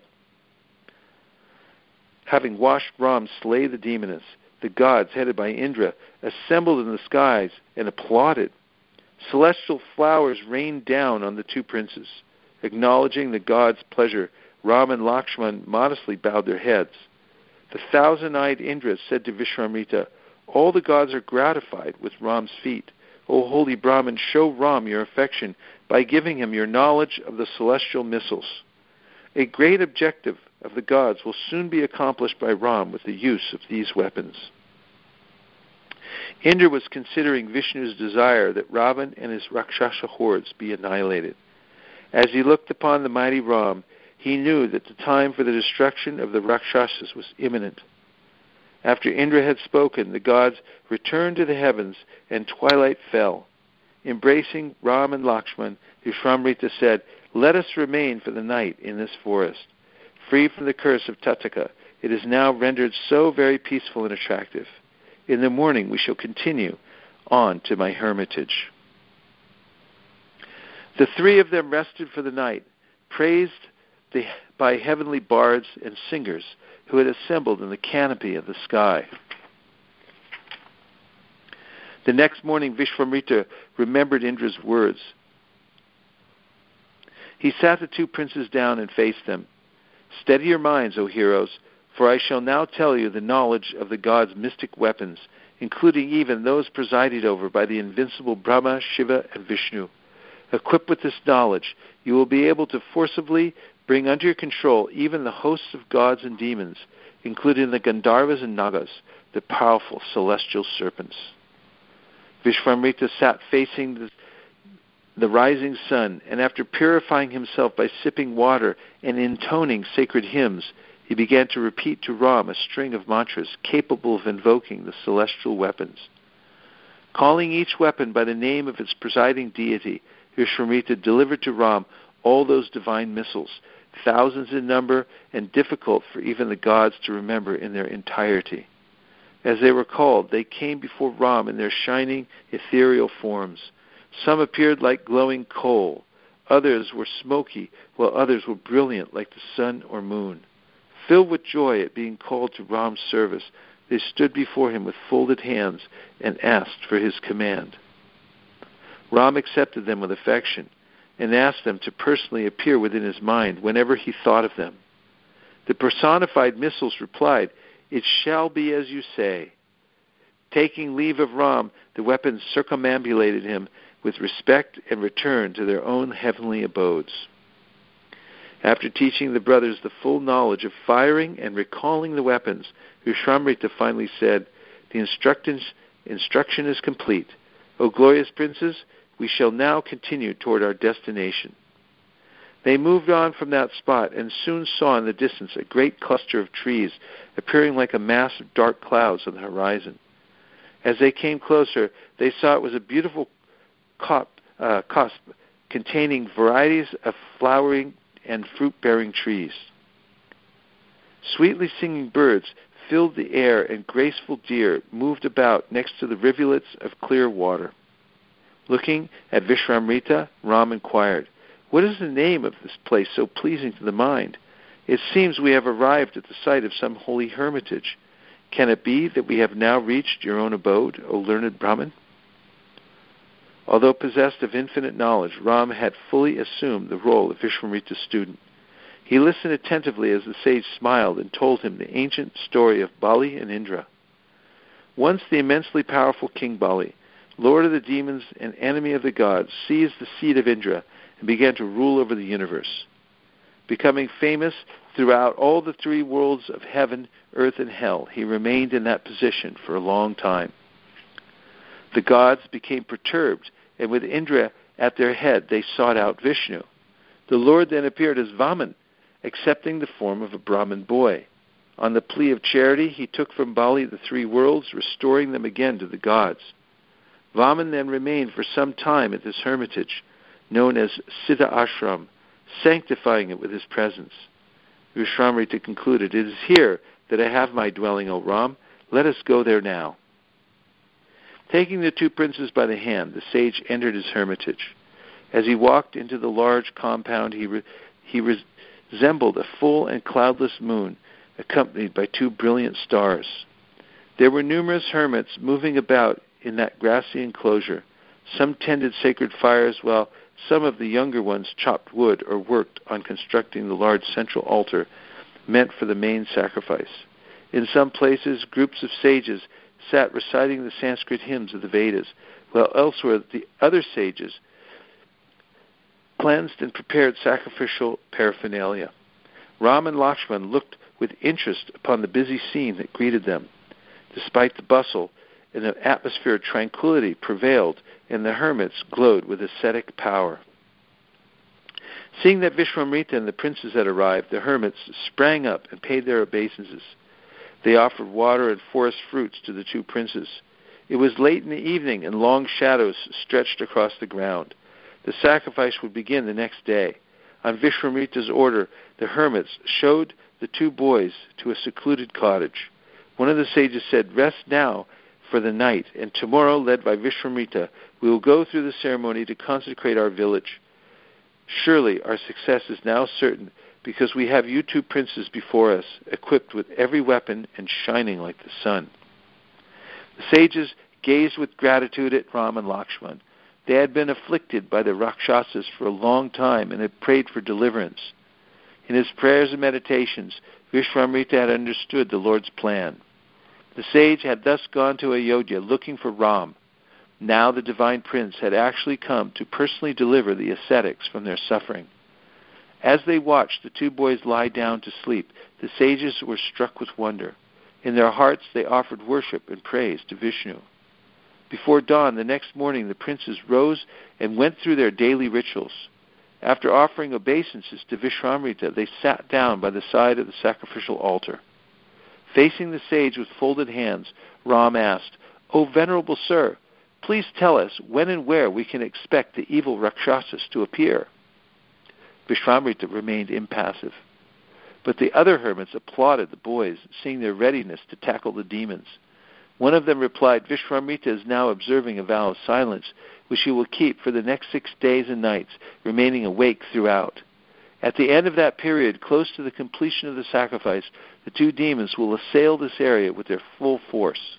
Having watched Ram slay the demoness, the gods, headed by Indra, assembled in the skies and applauded. Celestial flowers rained down on the two princes. Acknowledging the gods' pleasure, Ram and Lakshman modestly bowed their heads. The thousand-eyed Indra said to Vishwamrita, "All the gods are gratified with Ram's feat. O holy Brahman, show Ram your affection by giving him your knowledge of the celestial missiles. A great objective of the gods will soon be accomplished by Ram with the use of these weapons." Indra was considering Vishnu's desire that Ravan and his Rakshasa hordes be annihilated. As he looked upon the mighty Ram, he knew that the time for the destruction of the Rakshasas was imminent. After Indra had spoken, the gods returned to the heavens, and twilight fell. Embracing Ram and Lakshman, Vishwamrita said, "Let us remain for the night in this forest. Free from the curse of Tataka, it is now rendered so very peaceful and attractive. In the morning we shall continue on to my hermitage." The three of them rested for the night, praised the, by heavenly bards and singers who had assembled in the canopy of the sky. The next morning, Vishvamrita remembered Indra's words. He sat the two princes down and faced them. "Steady your minds, O heroes, for I shall now tell you the knowledge of the gods' mystic weapons, including even those presided over by the invincible Brahma, Shiva, and Vishnu. Equipped with this knowledge, you will be able to forcibly bring under your control even the hosts of gods and demons, including the Gandharvas and Nagas, the powerful celestial serpents." Vishvamrita sat facing the, the rising sun, and after purifying himself by sipping water and intoning sacred hymns, he began to repeat to Ram a string of mantras capable of invoking the celestial weapons. Calling each weapon by the name of its presiding deity, Vishvamrita delivered to Ram all those divine missiles, thousands in number and difficult for even the gods to remember in their entirety. As they were called, they came before Ram in their shining, ethereal forms. Some appeared like glowing coal, others were smoky, while others were brilliant like the sun or moon. Filled with joy at being called to Ram's service, they stood before him with folded hands and asked for his command. Ram accepted them with affection and asked them to personally appear within his mind whenever he thought of them. The personified missiles replied, "It shall be as you say." Taking leave of Ram, the weapons circumambulated him with respect and returned to their own heavenly abodes. After teaching the brothers the full knowledge of firing and recalling the weapons, Vishvamrita finally said, "The instructions, instruction is complete. O glorious princes, we shall now continue toward our destination." They moved on from that spot and soon saw in the distance a great cluster of trees appearing like a mass of dark clouds on the horizon. As they came closer, they saw it was a beautiful cop, uh, cusp containing varieties of flowering and fruit-bearing trees. Sweetly singing birds filled the air, and graceful deer moved about next to the rivulets of clear water. Looking at Vishvamrita, Ram inquired, "What is the name of this place so pleasing to the mind? It seems we have arrived at the site of some holy hermitage. Can it be that we have now reached your own abode, O learned Brahmin?" Although possessed of infinite knowledge, Ram had fully assumed the role of Vishvamrita's student. He listened attentively as the sage smiled and told him the ancient story of Bali and Indra. Once the immensely powerful King Bali, lord of the demons and enemy of the gods, seized the seat of Indra and began to rule over the universe. Becoming famous throughout all the three worlds of heaven, earth, and hell, he remained in that position for a long time. The gods became perturbed, and with Indra at their head, they sought out Vishnu. The Lord then appeared as Vaman, accepting the form of a Brahmin boy. On the plea of charity, he took from Bali the three worlds, restoring them again to the gods. Vaman then remained for some time at this hermitage, known as Siddha Ashram, sanctifying it with his presence. Vishvamrita concluded, "It is here that I have my dwelling, O Ram. Let us go there now." Taking the two princes by the hand, the sage entered his hermitage. As he walked into the large compound, he, re- he resembled a full and cloudless moon, accompanied by two brilliant stars. There were numerous hermits moving about in that grassy enclosure. Some tended sacred fires, while some of the younger ones chopped wood or worked on constructing the large central altar meant for the main sacrifice. In some places, groups of sages sat reciting the Sanskrit hymns of the Vedas, while elsewhere the other sages cleansed and prepared sacrificial paraphernalia. Ram and Lakshman looked with interest upon the busy scene that greeted them. Despite the bustle, an atmosphere of tranquility prevailed, and the hermits glowed with ascetic power. Seeing that Vishvamrita and the princes had arrived, the hermits sprang up and paid their obeisances. They offered water and forest fruits to the two princes. It was late in the evening, and long shadows stretched across the ground. The sacrifice would begin the next day. On Vishvamrita's order, the hermits showed the two boys to a secluded cottage. One of the sages said, "Rest now for the night, and tomorrow, led by Vishvamrita, we will go through the ceremony to consecrate our village. Surely our success is now certain, because we have you two princes before us, equipped with every weapon and shining like the sun." The sages gazed with gratitude at Ram and Lakshman. They had been afflicted by the Rakshasas for a long time and had prayed for deliverance. In his prayers and meditations, Vishwamrita had understood the Lord's plan. The sage had thus gone to Ayodhya looking for Ram. Now the divine prince had actually come to personally deliver the ascetics from their suffering. As they watched the two boys lie down to sleep, the sages were struck with wonder. In their hearts they offered worship and praise to Vishnu. Before dawn the next morning the princes rose and went through their daily rituals. After offering obeisances to Vishwamrita, they sat down by the side of the sacrificial altar. Facing the sage with folded hands, Ram asked, "O venerable sir, please tell us when and where we can expect the evil Rakshasas to appear." Vishwamrita remained impassive. But the other hermits applauded the boys, seeing their readiness to tackle the demons. One of them replied, "Vishwamrita is now observing a vow of silence, which he will keep for the next six days and nights, remaining awake throughout. At the end of that period, close to the completion of the sacrifice, the two demons will assail this area with their full force.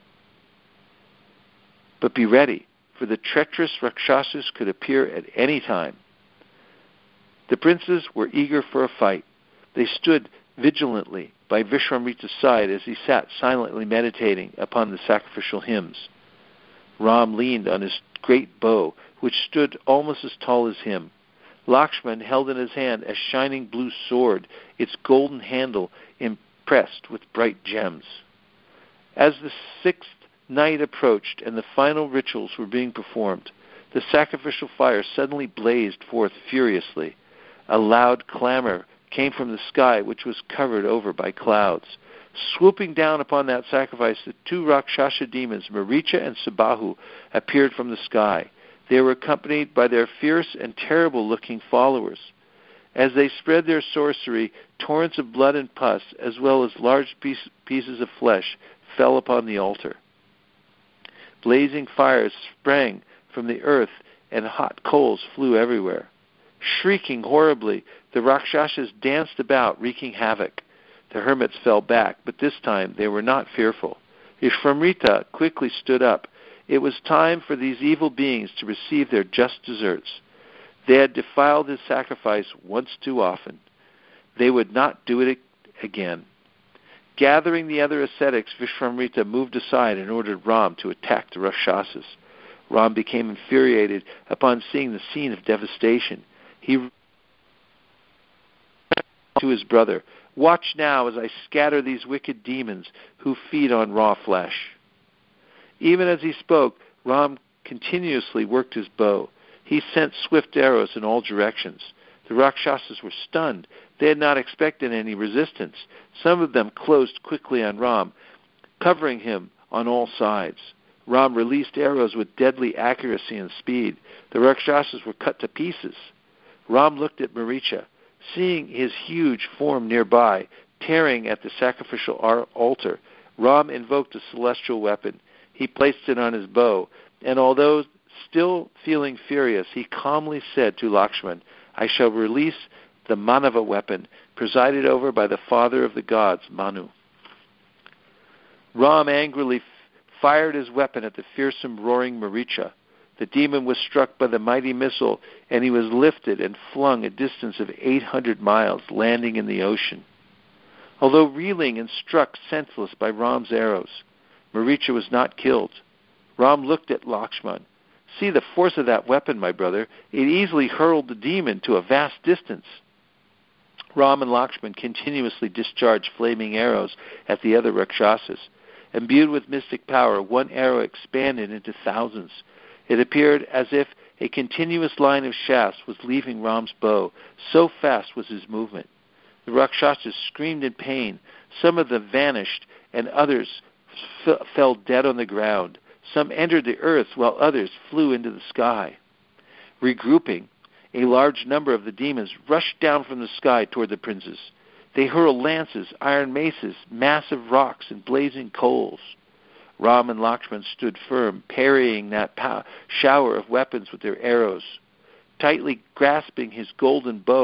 But be ready, for the treacherous Rakshasas could appear at any time." The princes were eager for a fight. They stood vigilantly by Vishwamrita's side as he sat silently meditating upon the sacrificial hymns. Ram leaned on his great bow, which stood almost as tall as him. Lakshman held in his hand a shining blue sword, its golden handle impressed with bright gems. As the sixth night approached and the final rituals were being performed, the sacrificial fire suddenly blazed forth furiously. A loud clamor came from the sky, which was covered over by clouds. Swooping down upon that sacrifice, the two Rakshasa demons, Maricha and Sabahu, appeared from the sky. They were accompanied by their fierce and terrible-looking followers. As they spread their sorcery, torrents of blood and pus, as well as large piece, pieces of flesh, fell upon the altar. Blazing fires sprang from the earth, and hot coals flew everywhere. Shrieking horribly, the Rakshasas danced about, wreaking havoc. The hermits fell back, but this time they were not fearful. Vishwamrita quickly stood up. It was time for these evil beings to receive their just deserts. They had defiled his sacrifice once too often. They would not do it again. Gathering the other ascetics, Vishwamrita moved aside and ordered Ram to attack the Rakshasas. Ram became infuriated upon seeing the scene of devastation. He to his brother, "Watch now as I scatter these wicked demons who feed on raw flesh." Even as he spoke, Ram continuously worked his bow. He sent swift arrows in all directions. The Rakshasas were stunned. They had not expected any resistance. Some of them closed quickly on Ram, covering him on all sides. Ram released arrows with deadly accuracy and speed. The Rakshasas were cut to pieces. Ram looked at Maricha. Seeing his huge form nearby, tearing at the sacrificial altar, Ram invoked a celestial weapon. He placed it on his bow, and although still feeling furious, he calmly said to Lakshman, "I shall release the Manava weapon, presided over by the father of the gods, Manu." Ram angrily f- fired his weapon at the fearsome roaring Maricha. The demon was struck by the mighty missile, and he was lifted and flung a distance of eight hundred miles, landing in the ocean. Although reeling and struck senseless by Ram's arrows, Maricha was not killed. Ram looked at Lakshman. "See the force of that weapon, my brother. It easily hurled the demon to a vast distance." Ram and Lakshman continuously discharged flaming arrows at the other Rakshasas. Imbued with mystic power, one arrow expanded into thousands. It appeared as if a continuous line of shafts was leaving Ram's bow. So fast was his movement. The Rakshasas screamed in pain. Some of them vanished, and others f- fell dead on the ground. Some entered the earth, while others flew into the sky. Regrouping, a large number of the demons rushed down from the sky toward the princes. They hurled lances, iron maces, massive rocks, and blazing coals. Ram and Lakshman stood firm, parrying that pow- shower of weapons with their arrows. Tightly grasping his golden bow,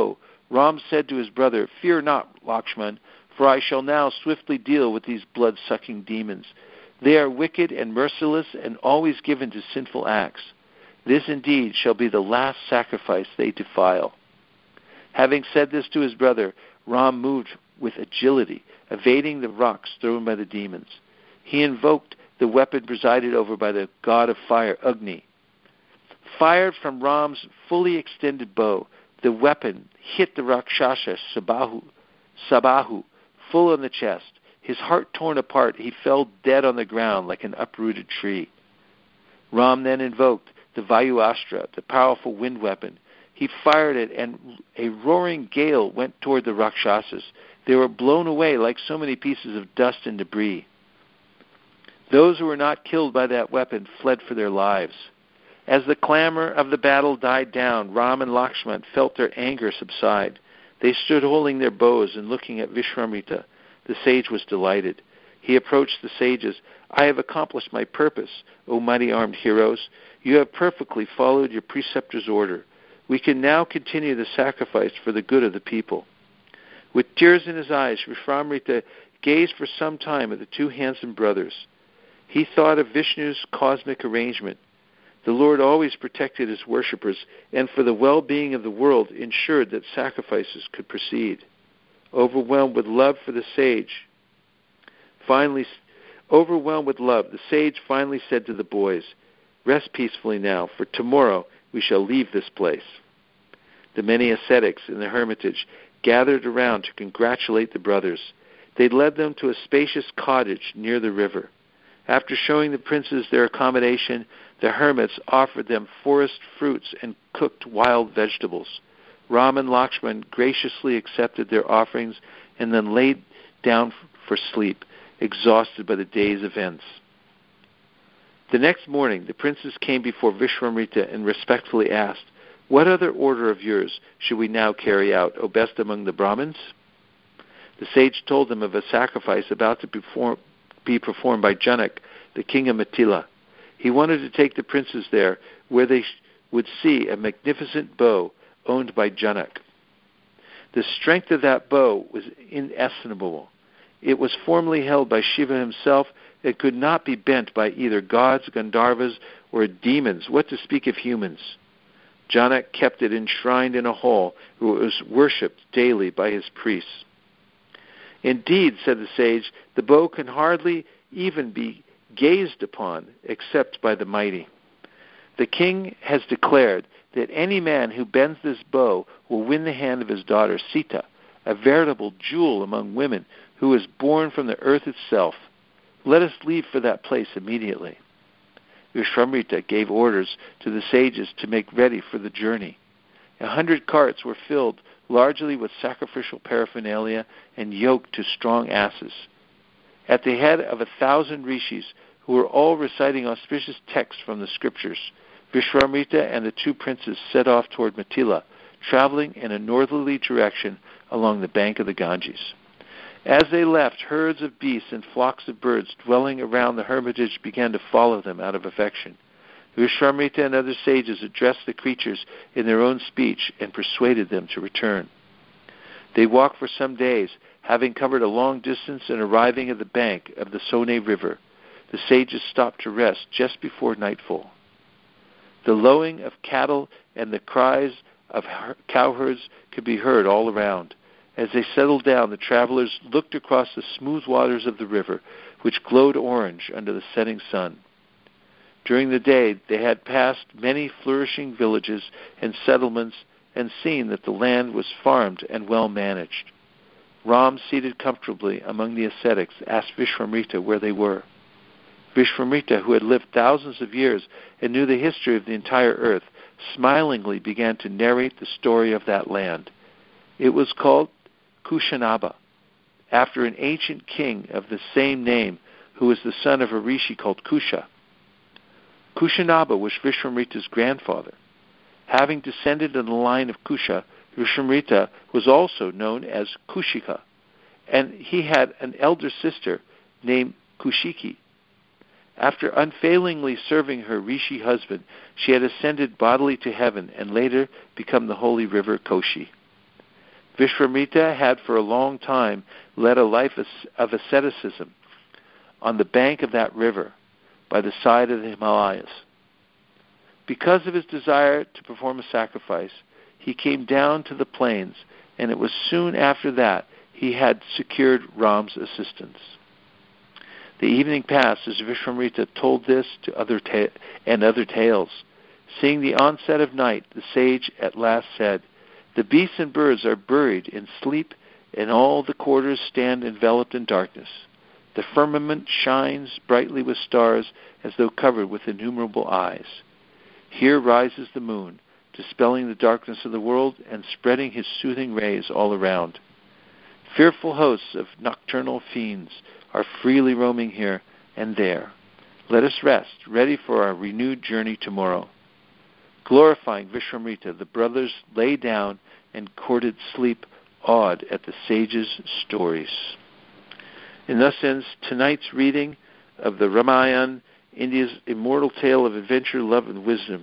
Ram said to his brother, "Fear not, Lakshman, for I shall now swiftly deal with these blood-sucking demons. They are wicked and merciless and always given to sinful acts. This indeed shall be the last sacrifice they defile." Having said this to his brother, Ram moved with agility, evading the rocks thrown by the demons. He invoked the weapon presided over by the god of fire, Agni. Fired from Ram's fully extended bow, the weapon hit the Rakshasa Sabahu, Sabahu full on the chest. His heart torn apart, he fell dead on the ground like an uprooted tree. Ram then invoked the Vayuastra, the powerful wind weapon. He fired it, and a roaring gale went toward the Rakshasas. They were blown away like so many pieces of dust and debris. Those who were not killed by that weapon fled for their lives. As the clamor of the battle died down, Ram and Lakshman felt their anger subside. They stood holding their bows and looking at Vishwamitra. The sage was delighted. He approached the sages. "I have accomplished my purpose, O mighty-armed heroes. You have perfectly followed your preceptor's order. We can now continue the sacrifice for the good of the people." With tears in his eyes, Vishwamitra gazed for some time at the two handsome brothers. He thought of Vishnu's cosmic arrangement. The Lord always protected his worshippers, and for the well-being of the world ensured that sacrifices could proceed. Overwhelmed with love for the sage, finally, overwhelmed with love, the sage finally said to the boys, "Rest peacefully now, for tomorrow we shall leave this place." The many ascetics in the hermitage gathered around to congratulate the brothers. They led them to a spacious cottage near the river. After showing the princes their accommodation, the hermits offered them forest fruits and cooked wild vegetables. Ram and Lakshman graciously accepted their offerings and then laid down for sleep, exhausted by the day's events. The next morning, the princes came before Vishwamitra and respectfully asked, "What other order of yours should we now carry out, O best among the Brahmins?" The sage told them of a sacrifice about to perform, be performed by Janak, the king of Mithila. He wanted to take the princes there, where they would see a magnificent bow owned by Janak. The strength of that bow was inestimable. It was formerly held by Shiva himself. It could not be bent by either gods, Gandharvas, or demons, what to speak of humans. Janak kept it enshrined in a hall where it was worshipped daily by his priests. "Indeed," said the sage, "the bow can hardly even be gazed upon except by the mighty. The king has declared that any man who bends this bow will win the hand of his daughter Sita, a veritable jewel among women, who is born from the earth itself. Let us leave for that place immediately." Vishwamitra gave orders to the sages to make ready for the journey. A hundred carts were filled largely with sacrificial paraphernalia and yoked to strong asses. At the head of a thousand rishis, who were all reciting auspicious texts from the scriptures, Vishwamitra and the two princes set off toward Mithila, traveling in a northerly direction along the bank of the Ganges. As they left, herds of beasts and flocks of birds dwelling around the hermitage began to follow them out of affection. Vishwamitra and other sages addressed the creatures in their own speech and persuaded them to return. They walked for some days, having covered a long distance and arriving at the bank of the Sone River. The sages stopped to rest just before nightfall. The lowing of cattle and the cries of cowherds could be heard all around. As they settled down, the travelers looked across the smooth waters of the river, which glowed orange under the setting sun. During the day, they had passed many flourishing villages and settlements and seen that the land was farmed and well managed. Ram, seated comfortably among the ascetics, asked Vishwamitra where they were. Vishwamitra, who had lived thousands of years and knew the history of the entire earth, smilingly began to narrate the story of that land. It was called Kushanaba, after an ancient king of the same name who was the son of a rishi called Kusha. Kushanaba was Vishwamitra's grandfather. Having descended in the line of Kusha, Vishwamitra was also known as Kushika, and he had an elder sister named Kushiki. After unfailingly serving her rishi husband, she had ascended bodily to heaven and later become the holy river Koshi. Vishwamitra had for a long time led a life of asceticism on the bank of that river by the side of the Himalayas. Because of his desire to perform a sacrifice, he came down to the plains, and it was soon after that he had secured Ram's assistance. The evening passed as Vishwamitra told this to other ta- and other tales. Seeing the onset of night, the sage at last said, "The beasts and birds are buried in sleep, and all the quarters stand enveloped in darkness. The firmament shines brightly with stars as though covered with innumerable eyes. Here rises the moon, dispelling the darkness of the world and spreading his soothing rays all around. Fearful hosts of nocturnal fiends are freely roaming here and there. Let us rest, ready for our renewed journey tomorrow." Glorifying Vishwamitra, the brothers lay down and courted sleep, awed at the sage's stories. And thus ends tonight's reading of the Ramayana, India's immortal tale of adventure, love, and wisdom.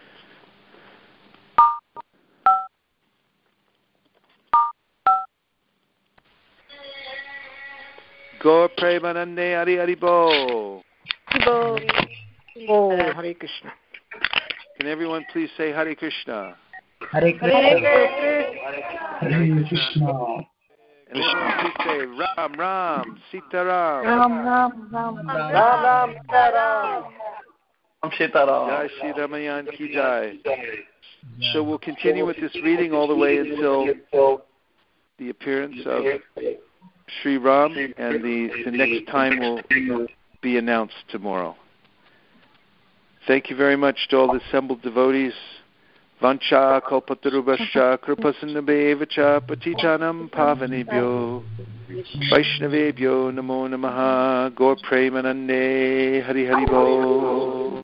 Gaur Premanande Hari Hari Bo. Bo. Bo. Hare Krishna. Can everyone please say Hare Krishna? Hare Krishna. Hare Krishna. And then please say Ram Ram Sita Ram. Ram Ram Ram Ram Ram Ram Ram Sita Ram. Jai Shri Ramayan Ki Jai. So we'll continue with this reading all the way until the appearance of Sri Ram, and the, the next time will be announced tomorrow. Thank you very much to all the assembled devotees. Vancha kalpatarubhascha kripasindhabevacha patichanam pavanebhyo Vaishnavebhyo namo namaha Gaur Premanande Hari Hari Bo.